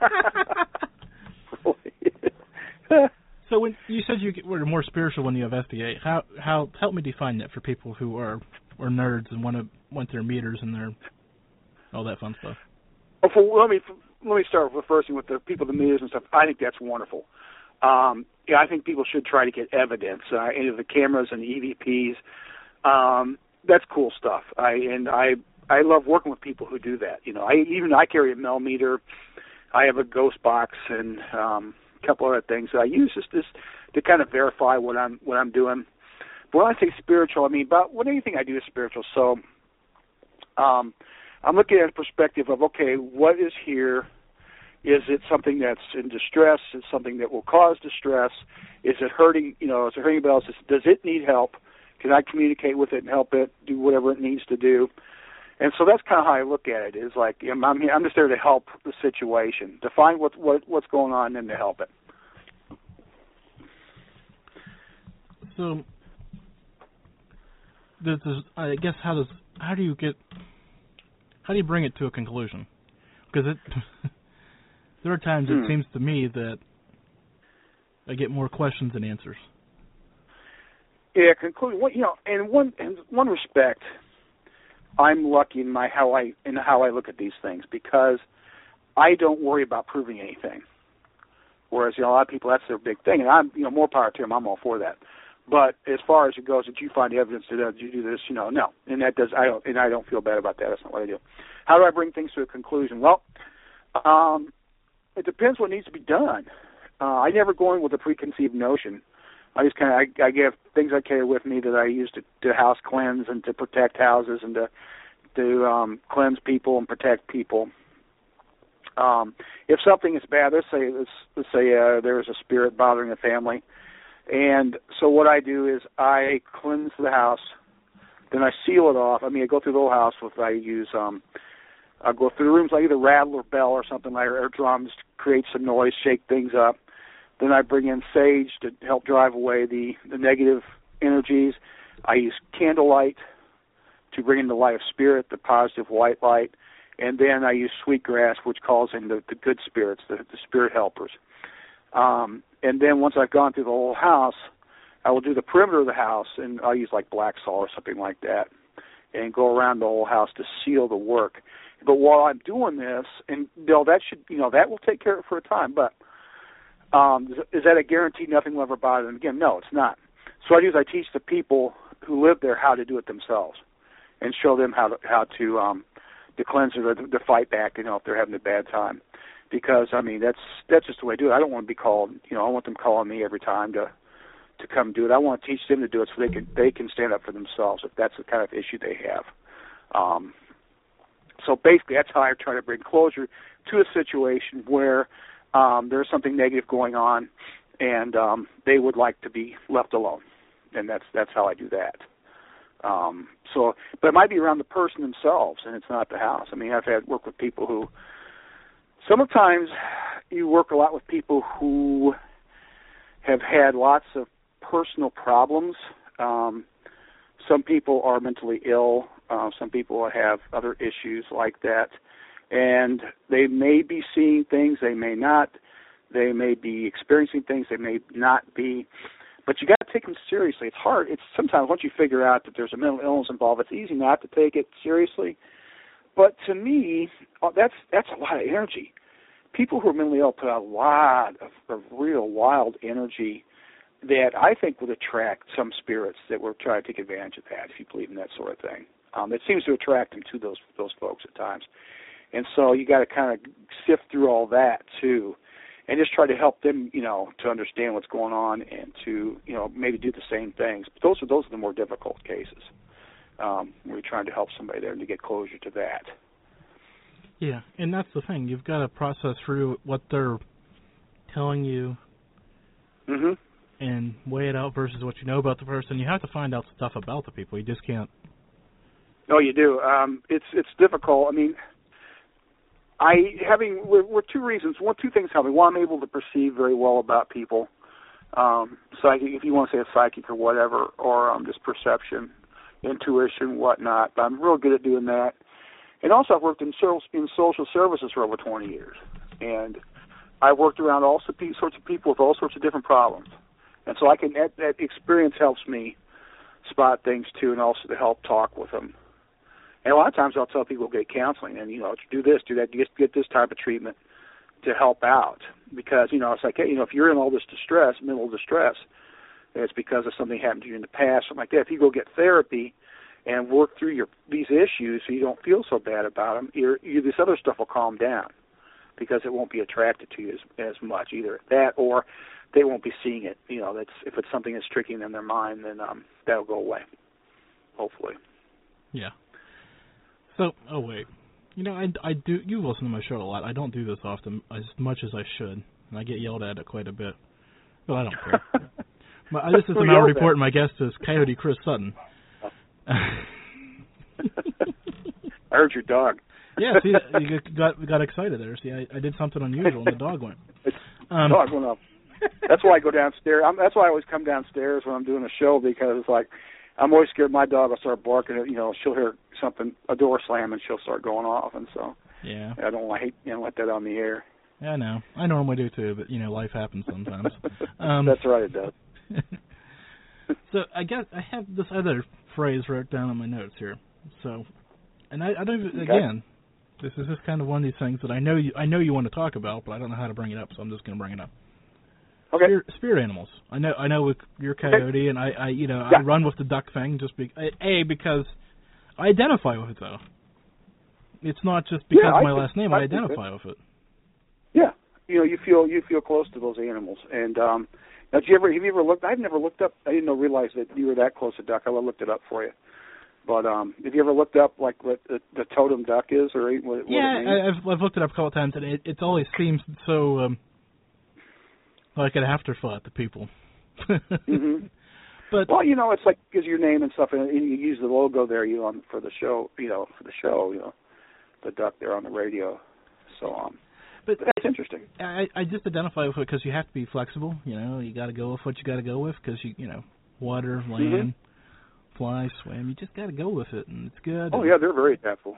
So when you said you were more spiritual when you have S D A, how how help me define that for people who are are nerds and want to want their meters and their all that fun stuff. Oh, for, let me let me start with first with the people, the meters and stuff. I think that's wonderful. Um, yeah, I think people should try to get evidence. Uh, any of the cameras and the E V Ps, um, that's cool stuff. I and I I love working with people who do that. You know, I even I carry a Mel meter. I have a ghost box and um, a couple other things that I use just this to kind of verify what I'm what I'm doing. But when I say spiritual, I mean about what anything I do is spiritual. So um, I'm looking at a perspective of, okay, what is here? Is it something that's in distress? Is it something that will cause distress? Is it hurting? You know, is it hurting anybody else? Does it need help? Can I communicate with it and help it do whatever it needs to do? And so that's kind of how I look at it. Is like I'm I'm, here, I'm just there to help the situation, to find what what what's going on, and to help it. So, this is, I guess, how does how do you get how do you bring it to a conclusion? Because it there are times hmm. it seems to me that I get more questions than answers. Yeah, conclude. You know, in one in one respect, I'm lucky in my how I in how I look at these things, because I don't worry about proving anything. Whereas, you know, a lot of people, that's their big thing, and I'm, you know, more power to them. I'm all for that. But as far as it goes, did you find evidence that uh, did you do this? You know, no, and that does. I don't, and I don't feel bad about that. That's not what I do. How do I bring things to a conclusion? Well, um, it depends what needs to be done. Uh, I never go in with a preconceived notion. I just kind of I, I give things I carry with me that I use to, to house cleanse and to protect houses and to to um, cleanse people and protect people. Um, if something is bad, let's say let's, let's say uh, there is a spirit bothering a family, and so what I do is I cleanse the house, then I seal it off. I mean, I go through the whole house with I use um, I go through the rooms, I either rattle or bell or something like or drums to create some noise, shake things up. Then I bring in sage to help drive away the, the negative energies. I use candlelight to bring in the light of spirit, the positive white light. And then I use sweetgrass, which calls in the, the good spirits, the, the spirit helpers. Um, and then once I've gone through the whole house, I will do the perimeter of the house, and I'll use like black salt or something like that, and go around the whole house to seal the work. But while I'm doing this, and you know, that should, you know, that will take care of it for a time, but Um, is that a guarantee nothing will ever bother them again? No, it's not. So what I do is I teach the people who live there how to do it themselves, and show them how to how to um, to cleanse or to, to fight back. You know, if they're having a bad time, because I mean that's that's just the way I do it. I don't want to be called. You know, I want them calling me every time to to come do it. I want to teach them to do it so they can they can stand up for themselves if that's the kind of issue they have. Um, so basically, that's how I try to bring closure to a situation where Um, there's something negative going on, and um, they would like to be left alone, and that's that's how I do that. Um, so, but it might be around the person themselves, and it's not the house. I mean, I've had work with people who. Sometimes you work a lot with people who have had lots of personal problems. Um, some people are mentally ill. Uh, some people have other issues like that. And they may be seeing things, they may not. They may be experiencing things, they may not be. But you got to take them seriously. It's hard. It's sometimes once you figure out that there's a mental illness involved, it's easy not to take it seriously. But to me, that's that's a lot of energy. People who are mentally ill put out a lot of, of real wild energy that I think would attract some spirits that will try to take advantage of that, if you believe in that sort of thing. Um, it seems to attract them to those those folks at times. And so you got to kind of sift through all that too, and just try to help them, you know, to understand what's going on and to, you know, maybe do the same things. But those are those are the more difficult cases um, where you're trying to help somebody there and to get closure to that. Yeah, and that's the thing. You've got to process through what they're telling you mm-hmm. and weigh it out versus what you know about the person. You have to find out stuff about the people. You just can't. No, you do. Um, it's it's difficult. I mean. I having we're, we're two reasons. One, two things help me. One, I'm able to perceive very well about people, um, psychic, if you want to say a psychic or whatever, or um, just perception, intuition, whatnot. But I'm real good at doing that. And also, I've worked in social, in social services for over twenty years, and I've worked around all sorts of people with all sorts of different problems, and so I can that, that experience helps me spot things too, and also to help talk with them. And a lot of times I'll tell people get counseling and, you know, do this, do that, get, get this type of treatment to help out. Because, you know, it's like, hey, you know, if you're in all this distress, mental distress, it's because of something happened to you in the past, something like that. If you go get therapy and work through your these issues so you don't feel so bad about them, your, your, this other stuff will calm down because it won't be attracted to you as, as much, either that or they won't be seeing it. You know, that's if it's something that's tricking in their mind, then um, that'll go away, hopefully. Yeah. So, oh wait, you know, I, I do. You listen to my show a lot. I don't do this often as much as I should, and I get yelled at it quite a bit. But I don't care. my, this is the Mallet Report, and my guest is Coyote Chris Sutton. I heard your dog. Yeah, see, you got got excited there. See, I, I did something unusual, and the dog went. Um, the dog went up. That's why I go downstairs. I'm, that's why I always come downstairs when I'm doing a show, because it's like I'm always scared my dog will start barking. You know, she'll hear something, a door slam, and she'll start going off, and so yeah, I don't want to hate, you know, let that on the air. Yeah, I know. I normally do too, but you know, life happens sometimes. Um, that's right, it does. So I guess I have this other phrase wrote down on my notes here. So, and I, I don't even, okay. again, this is just kind of one of these things that I know you I know you want to talk about, but I don't know how to bring it up, so I'm just going to bring it up. Okay. Spirit, spirit animals. I know. I know. With your coyote, okay. and I, I, you know, yeah. I run with the duck thing just be, a because I identify with it though. It's not just because yeah, of my think, last name. I, I identify with it. Yeah, you know, you feel you feel close to those animals. And um, now, did you ever have you ever looked? I've never looked up. I didn't know realize that you were that close to duck. I looked it up for you. But um, have you ever looked up like what the, the totem duck is, or what? what yeah, it means? I've I've looked it up a couple of times, and it it always seems so. Um, Like an afterthought to people. mm-hmm. But well, you know, it's like gives your name and stuff, and you use the logo there, you know, for the show, you know, for the show, you know, the duck there on the radio. So, um, but that's interesting. I I just identify with it because you have to be flexible. You know, you got to go with what you got to go with because you you know, water, land, mm-hmm. fly, swim. You just got to go with it, and it's good. Oh yeah, they're very adaptable.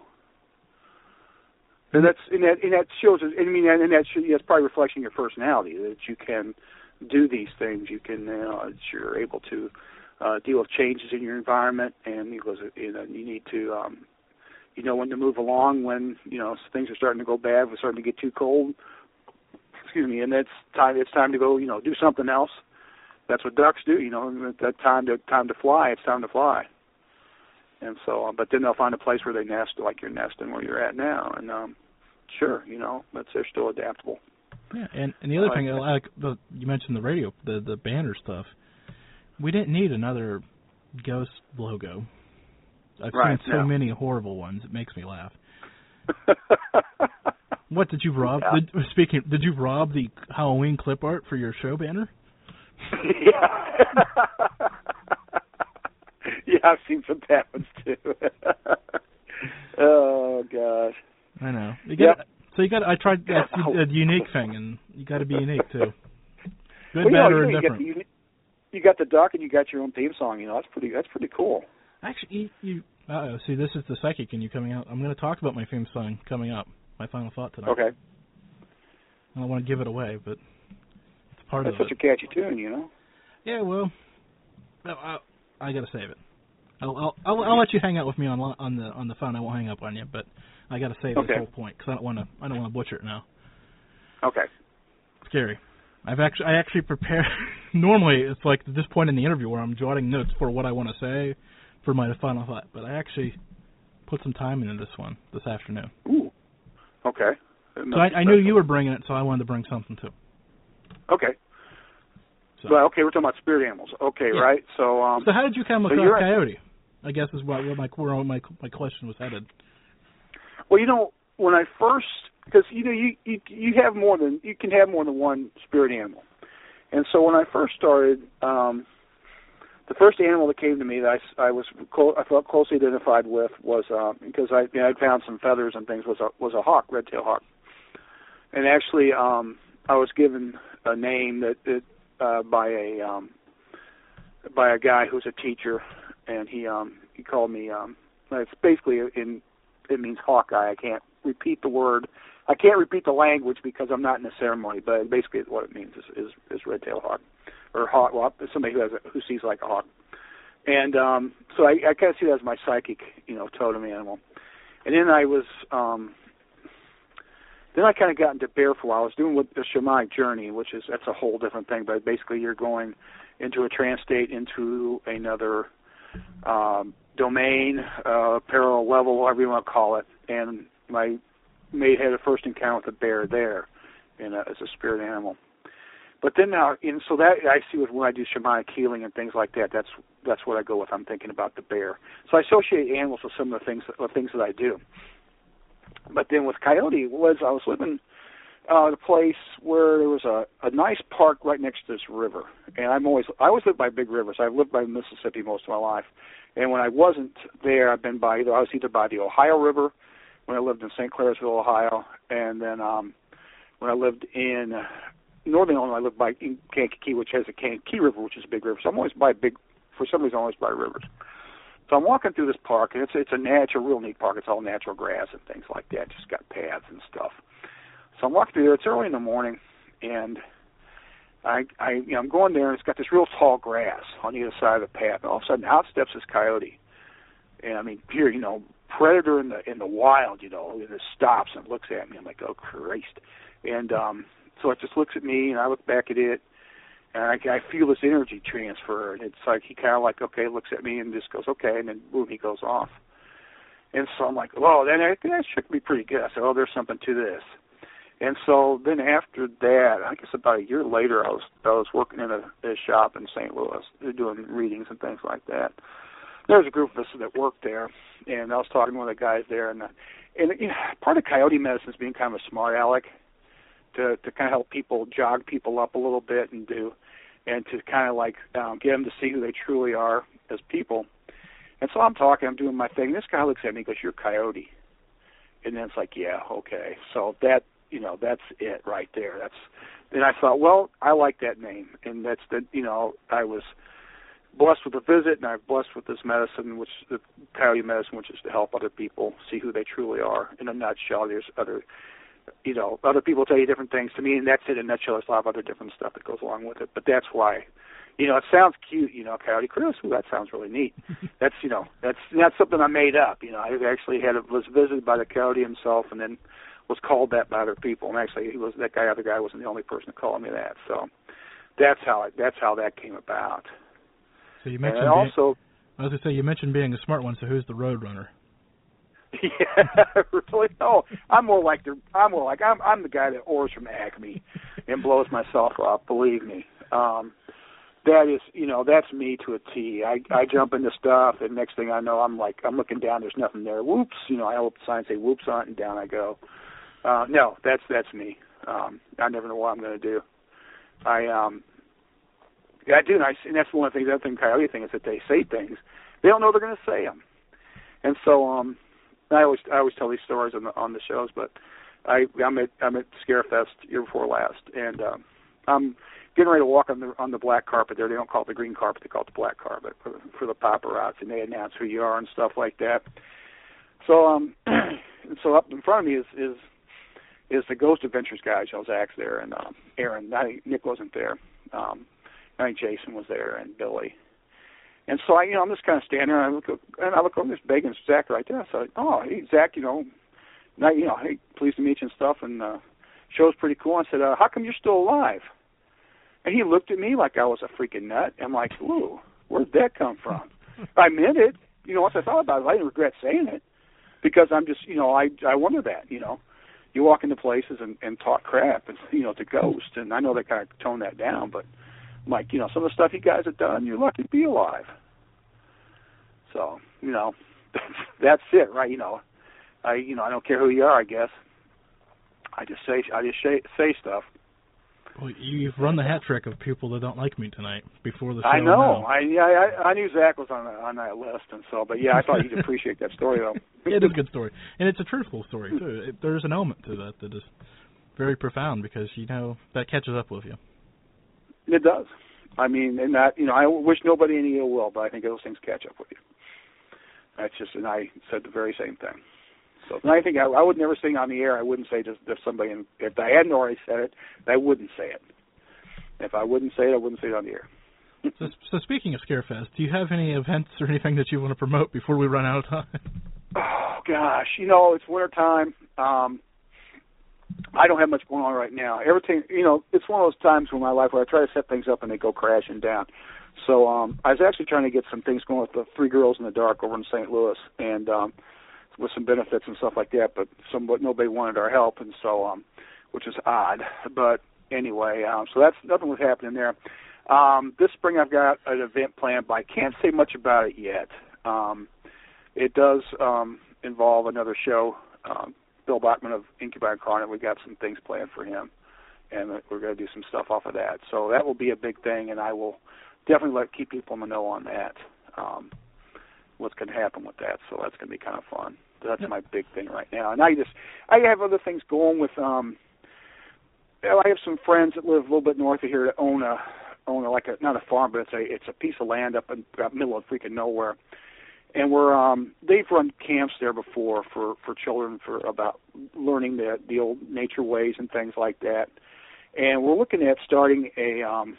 And that's and that and that shows. I mean, and that should, that's probably reflecting your personality that you can do these things. You can, uh, that you're able to uh, deal with changes in your environment, and because you know you need to, um, you know, when to move along when you know things are starting to go bad, we're starting to get too cold. Excuse me, and that's time. It's time to go. You know, do something else. That's what ducks do. You know, that time to time to fly. It's time to fly. And so, uh, but then they'll find a place where they nest, like you're nesting where you're at now, and um, sure, you know, but they're still adaptable. Yeah, and, and the other uh, thing, like the, you mentioned the radio, the the banner stuff. We didn't need another ghost logo. I've right, seen so no. many horrible ones; it makes me laugh. What did you rob? Yeah. Did, speaking, did you rob the Halloween clip art for your show banner? Yeah. Yeah, I've seen some bad ones too. Oh gosh. I know. You got yep. So you got. I tried that a unique thing, and you got to be unique too. Good, well, bad, you know, or you indifferent. Get the, you got the duck, and you got your own theme song. You know, that's pretty. That's pretty cool. Actually, you. you uh-oh, see, this is the psychic in you coming out. I'm going to talk about my theme song coming up. My final thought tonight. Okay. I don't want to give it away, but it's part that's of it. That's such a catchy tune, you know. Yeah, well, I, I got to save it. I'll, I'll I'll I'll let you hang out with me on on the on the phone. I won't hang up on you, but I got to say okay. this whole point because I don't want to I don't want to butcher it now. Okay. Scary. I've actually I actually prepare. Normally it's like at this point in the interview where I'm jotting notes for what I want to say for my final thought, but I actually put some time into this one this afternoon. Ooh. Okay. So I, I knew you were bringing it, so I wanted to bring something too. Okay. So. Well, okay, we're talking about spirit animals. Okay, yeah. right? So, um, so how did you come across so coyote? I guess is what where my where my my question was headed. Well, you know, when I first, because you know, you, you you have more than you can have more than one spirit animal, and so when I first started, um, the first animal that came to me that I, I was clo- I felt closely identified with was uh, because I you know, I'd found some feathers and things was a, was a hawk, red-tailed hawk, and actually um, I was given a name that. that Uh, by a um, by a guy who's a teacher, and he um, he called me. Um, it's basically in it means Hawkeye. I can't repeat the word. I can't repeat the language because I'm not in the ceremony. But basically, what it means is is, is red-tailed hawk, or hawk. Well, somebody who has a, who sees like a hawk. And um, so I, I kind of see that as my psychic, you know, totem animal. And then I was. Um, Then I kind of got into bear for a while. I was doing with the shamanic journey, which is that's a whole different thing. But basically, you're going into a trance state, into another um, domain, uh, parallel level, whatever you want to call it, and my mate had a first encounter with a bear there, in a, as a spirit animal. But then now, and so that I see with when I do shamanic healing and things like that. That's that's what I go with. I'm thinking about the bear. So I associate animals with some of the things the things that I do. But then with coyote was I was living uh, at a place where there was a, a nice park right next to this river, and I'm always I always lived by big rivers. I've lived by the Mississippi most of my life, and when I wasn't there, I've been by either I was either by the Ohio River when I lived in Saint Clairsville, Ohio, and then um, when I lived in Northern Illinois, I lived by Kankakee, which has a Kankakee River, which is a big river. So I'm always by big, for some reason, I'm always by rivers. So I'm walking through this park, and it's it's a natural, real neat park. It's all natural grass and things like that. Just got paths and stuff. So I'm walking through there. It's early in the morning, and I, I, you know, I'm going there, and it's got this real tall grass on either side of the path. And all of a sudden, out steps this coyote, and I mean, pure, you know, predator in the in the wild, you know. And it stops and looks at me. I'm like, oh Christ! And um, so it just looks at me, and I look back at it. And I, I feel this energy transfer, and it's like he kind of like, okay, looks at me and just goes, okay, and then boom, he goes off. And so I'm like, whoa, then I, that shook me pretty good. I said, oh, there's something to this. And so then after that, I guess about a year later, I was I was working in a, a shop in Saint Louis. They're doing readings and things like that. There was a group of us that worked there, and I was talking to one of the guys there, and, uh, and you know, part of coyote medicine is being kind of a smart aleck to to kind of help people, jog people up a little bit and do. And to kind of like um, get them to see who they truly are as people. And so I'm talking, I'm doing my thing. This guy looks at me and goes, you're Coyote. And then it's like, yeah, okay. So that, you know, that's it right there. That's. Then I thought, well, I like that name. And that's the, you know, I was blessed with a visit, and I'm blessed with this medicine, which the Coyote medicine, which is to help other people see who they truly are. In a nutshell, there's other you know, other people tell you different things. To me, and that's it in a nutshell. There's a lot of other different stuff that goes along with it. But that's why, you know, it sounds cute, you know, Coyote Chris. Ooh, that sounds really neat. That's, you know, that's not something I made up. You know, I actually had a, was visited by the Coyote himself, and then was called that by other people. And actually, he was that guy. Other guy wasn't the only person to call me that. So that's how it, that's how that came about. So you mentioned and also, being, I was going to say you mentioned being a smart one. So who's the road runner? Yeah, really. No, I'm more like the. I'm more like I'm. I'm the guy that orders from Acme and blows myself up. Believe me. Um, that is, you know, that's me to a T. I I jump into stuff, and next thing I know, I'm like, I'm looking down. There's nothing there. Whoops. You know, I hold the sign, say whoops on it, and down I go. Uh, no, that's that's me. Um, I never know what I'm going to do. I um. Yeah, I do, and, I, and that's one of the things. The other thing, Coyote thing is that they say things. They don't know they're going to say them, and so um. I always I always tell these stories on the on the shows, but I I'm at I'm at Scarefest year before last, and um, I'm getting ready to walk on the on the black carpet there. They don't call it the green carpet; they call it the black carpet for, for the paparazzi, and they announce who you are and stuff like that. So um, so up in front of me is is is the Ghost Adventures guy, Joe Zach's there, and um, Aaron. I think Nick wasn't there. Um, I think Jason was there, and Billy. And so I, you know, I'm just kind of standing there, and I look, and I look over this big and Zach right there. So, I, oh, hey, Zach, you know, not, you know, hey, pleased to meet you and stuff, and uh, show's pretty cool. I said, uh, how come you're still alive? And he looked at me like I was a freaking nut. I'm like, ooh, where'd that come from? I meant it. You know, once I thought about it, I didn't regret saying it because I'm just, you know, I I wonder that, you know. You walk into places and, and talk crap, and, you know, to ghosts, and I know they kind of tone that down, but like, you know, some of the stuff you guys have done, you're lucky to be alive. So, you know, that's it, right? You know, I, you know, I don't care who you are, I guess. I just say, I just say, say stuff. Well, you've run the hat trick of people that don't like me tonight before the show. I know. Now. I, yeah, I, I knew Zach was on on that list, and so, but yeah, I thought you'd appreciate that story, though. Yeah, it is a good story, and it's a truthful story too. It, there's an element to that that is very profound because you know that catches up with you. It does. I mean, and that, you know, I wish nobody any ill will, but I think those things catch up with you. That's just, and I said the very same thing. So, and I think I, I would never sing on the air. I wouldn't say just if somebody, if I hadn't already said it, I wouldn't say it. If I wouldn't say it, I wouldn't say it on the air. so, so speaking of Scarefest, do you have any events or anything that you want to promote before we run out of time? Oh, gosh. You know, it's wintertime. Um, I don't have much going on right now. Everything, you know, it's one of those times in my life where I try to set things up and they go crashing down. So um, I was actually trying to get some things going with the Three Girls in the Dark over in Saint Louis, and um, with some benefits and stuff like that. But some, but nobody wanted our help, and so um, which is odd. But anyway, um, so that's nothing was happening there. Um, this spring I've got an event planned, but I can't say much about it yet. Um, it does um, involve another show. Um, Bill Bachman of Incubi Incarnate, we got some things planned for him, and we're going to do some stuff off of that. So that will be a big thing, and I will definitely let keep people in the know on that, um, what's going to happen with that. So that's going to be kind of fun. That's my big thing right now. And I just, I have other things going with, um, I have some friends that live a little bit north of here that own a, own a, like a, not a farm, but it's a, it's a piece of land up in the middle of freaking nowhere. And we're um, they've run camps there before for, for children for about learning the the old nature ways and things like that. And we're looking at starting a um,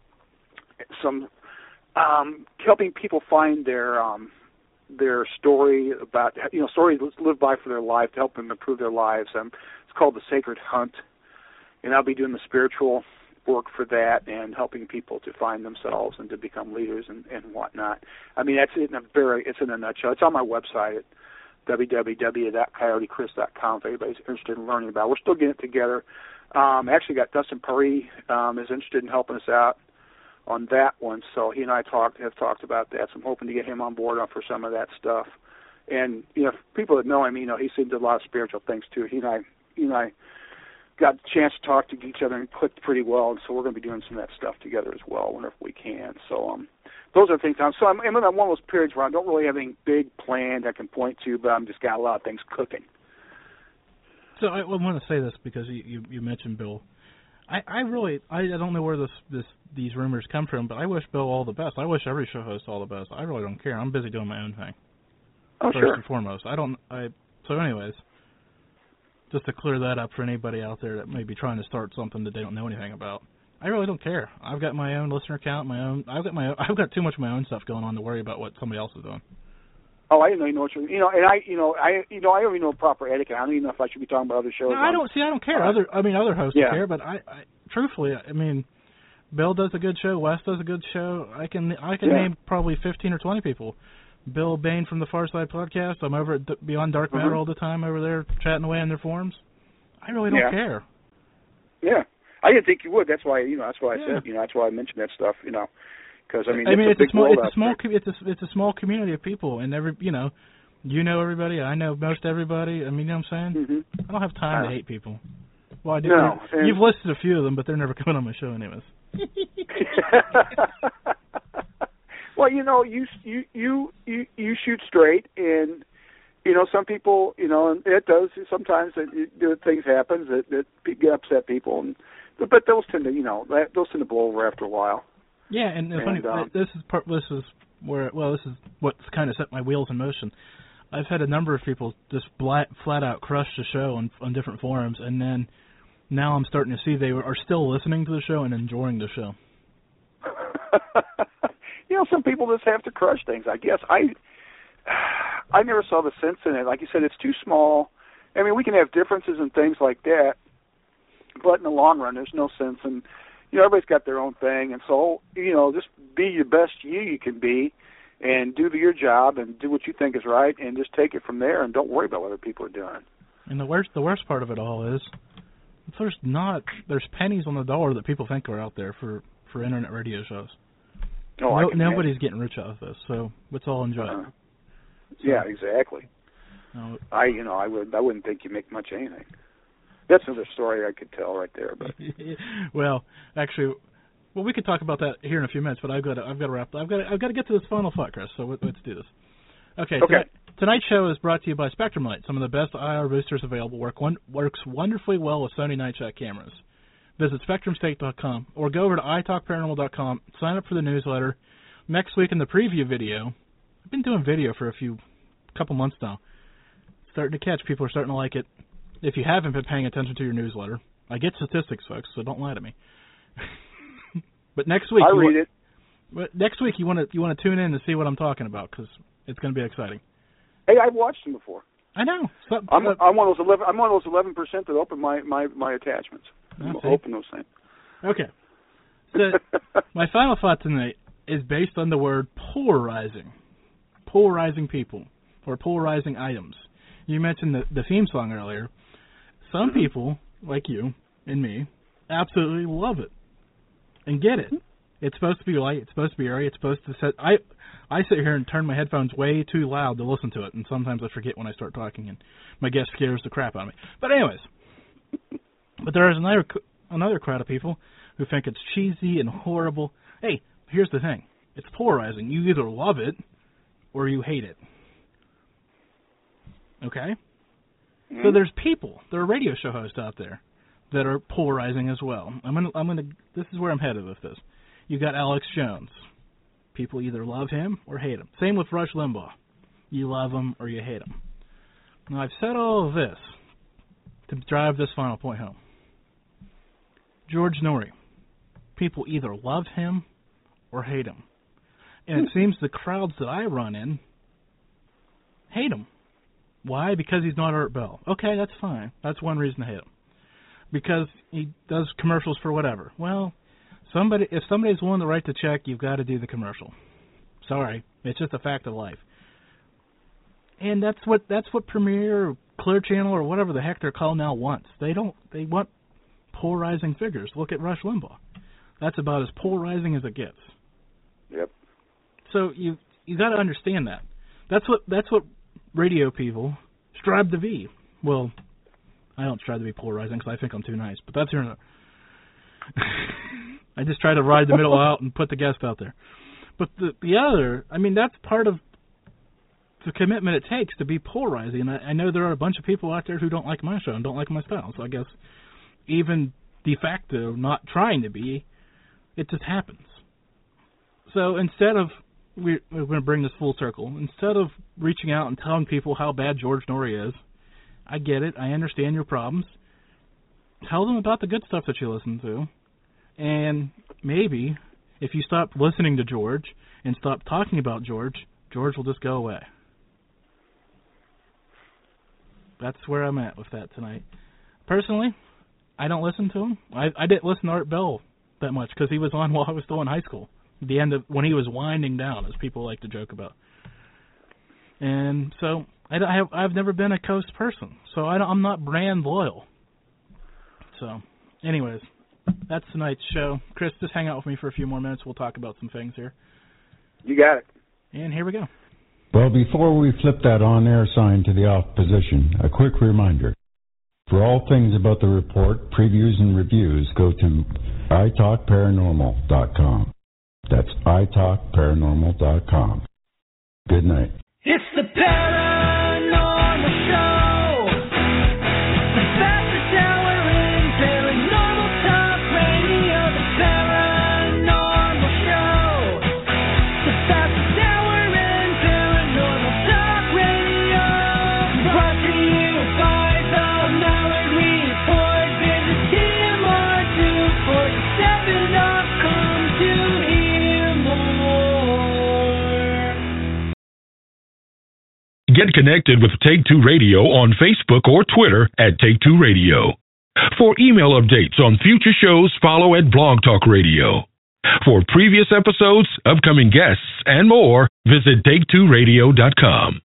some um, helping people find their um, their story about you know stories lived by for their life to help them improve their lives. Um, it's called the Sacred Hunt, and I'll be doing the spiritual work for that and helping people to find themselves and to become leaders and, and whatnot. I mean, that's in a very, it's in a nutshell. It's on my website at w w w dot coyote chris dot com if anybody's interested in learning about it. We're still getting it together. Um, actually got Dustin Pari um, is interested in helping us out on that one, so he and I talked have talked about that, so I'm hoping to get him on board for some of that stuff. And, you know, people that know him, you know, he seems to do a lot of spiritual things too. He and I, he and I got a chance to talk to each other and clicked pretty well, and so we're going to be doing some of that stuff together as well whenever we can. So um, those are things. So I'm, I'm in one of those periods where I don't really have anything big planned I can point to, but I'm just got a lot of things cooking. So I, I want to say this because you, you, you mentioned Bill. I, I really I, I don't know where this this these rumors come from, but I wish Bill all the best. I wish every show host all the best. I really don't care. I'm busy doing my own thing. Oh, first sure. and foremost. I don't. I so anyways. Just to clear that up for anybody out there that may be trying to start something that they don't know anything about. I really don't care. I've got my own listener count, my own. I've got my. Own, I've got too much of my own stuff going on to worry about what somebody else is doing. Oh, I didn't know you know what you. You know, and I, you know, I, you know, I don't even know proper etiquette. I don't even know if I should be talking about other shows. No, I don't see. I don't care. Uh, other. I mean, other hosts yeah. care, but I, I, truthfully, I mean, Bill does a good show. Wes does a good show. I can. I can yeah. name probably fifteen or twenty people. Bill Bain from the Far Side Podcast. I'm over at D- Beyond Dark Matter mm-hmm. all the time over there chatting away in their forums. I really don't yeah. care. Yeah, I didn't think you would. That's why you know. That's why I yeah. said you know. That's why I mentioned that stuff. You know, because I mean, I mean, it's, it's a, a small, it's a small, there. it's a, it's a small community of people, and every, you know, you know everybody. I know most everybody. I mean, you know what I'm saying? Mm-hmm. I don't have time uh, to hate people. Well, I do. No, You've listed a few of them, but they're never coming on my show, anyways. Well, you know, you you you you, you shoot straight and. You know, some people, you know, and it does sometimes that it, things happen that, that get upset people, and but those tend to, you know, those tend to blow over after a while. Yeah, and, and funny, um, this is part. This is where, well, this is what's kind of set my wheels in motion. I've had a number of people just flat, flat out crush the show on on different forums, and then now I'm starting to see they are still listening to the show and enjoying the show. You know, some people just have to crush things. I guess I. I never saw the sense in it. Like you said, it's too small. I mean, we can have differences and things like that, but in the long run, there's no sense. And, you know, everybody's got their own thing. And so, you know, just be the best you you can be and do your job and do what you think is right and just take it from there and don't worry about what other people are doing. And the worst, the worst part of it all is there's not, there's pennies on the dollar that people think are out there for, for internet radio shows. Oh, no, I can nobody's imagine. getting rich out of this, so let's all enjoy uh, it. So, yeah, exactly. No, I, you know, I would, I wouldn't think you make much anything. That's another story I could tell right there. But well, actually, well, we could talk about that here in a few minutes. But I've got, to, I've got to wrap. I've got, to, I've got to get to this final thought, Chris. So let's do this. Okay. Okay. Tonight, tonight's show is brought to you by Spectrum Light. Some of the best I R boosters available. Work one, works wonderfully well with Sony Night Shot cameras. Visit spectrum state dot com or go over to i talk paranormal dot com. Sign up for the newsletter. Next week in the preview video, I've been doing video for a few, couple months now. Starting to catch. People are starting to like it. If you haven't been paying attention to your newsletter, I get statistics, folks, so don't lie to me. But next week, I you read want, it. But next week you want to you want to tune in to see what I'm talking about because it's going to be exciting. Hey, I've watched them before. I know. So, I'm, uh, I'm one of those eleven. I'm one of those eleven percent that open my my my attachments. Open those things. Okay. So my final thought tonight is based on the word polarizing, polarizing people or polarizing items. You mentioned the the theme song earlier. Some mm-hmm. people, like you and me, absolutely love it and get it. It's supposed to be light. It's supposed to be airy. It's supposed to set. I I sit here and turn my headphones way too loud to listen to it, and sometimes I forget when I start talking, and my guest scares the crap out of me. But anyways, but there is another another crowd of people who think it's cheesy and horrible. Hey, here's the thing: it's polarizing. You either love it or you hate it. Okay? Mm-hmm. So there's people, there are radio show hosts out there that are polarizing as well. I'm gonna, I'm gonna. This is where I'm headed with this. You got Alex Jones. People either love him or hate him. Same with Rush Limbaugh. You love him or you hate him. Now, I've said all of this to drive this final point home. George Noory. People either love him or hate him. And it seems the crowds that I run in hate him. Why? Because he's not Art Bell. Okay, that's fine. That's one reason to hate him. Because he does commercials for whatever. Well, somebody if somebody's willing to write the check, you've got to do the commercial. Sorry, it's just a fact of life. And that's what that's what Premiere or Clear Channel or whatever the heck they're called now wants. They don't they want polarizing figures. Look at Rush Limbaugh. That's about as polarizing as it gets. Yep. So you you got to understand that. That's what that's what radio people strive to be. Well, I don't strive to be polarizing because I think I'm too nice, but that's here. I just try to ride the middle out and put the guest out there. But the the other, I mean, that's part of the commitment it takes to be polarizing. And I, I know there are a bunch of people out there who don't like my show and don't like my style. So I guess even de facto not trying to be, it just happens. So instead of, we're, we're going to bring this full circle, instead of reaching out and telling people how bad George Noory is, I get it, I understand your problems. Tell them about the good stuff that you listen to. And maybe if you stop listening to George and stop talking about George, George will just go away. That's where I'm at with that tonight. Personally, I don't listen to him. I, I didn't listen to Art Bell that much because he was on while I was still in high school. At the end of when he was winding down, as people like to joke about. And so I, I have I've never been a Coast person, so I don't, I'm not brand loyal. So, anyways, that's tonight's show. Chris, just hang out with me for a few more minutes. We'll talk about some things here. You got it. And here we go. Well, before we flip that on-air sign to the off position, a quick reminder. For all things about the report, previews, and reviews, go to i talk paranormal dot com. That's i talk paranormal dot com. Good night. It's the Paranormal Show. The fastest hour in paranormal talk radio. The Paranormal Show. The fastest hour in paranormal talk radio. Brought to you by the Mallard Report. Visit T M R two forty-seven dot com to hear more. Get connected with Take Two Radio on Facebook or Twitter at Take Two Radio. For email updates on future shows, follow at Blog Talk Radio. For previous episodes, upcoming guests, and more, visit take two radio dot com.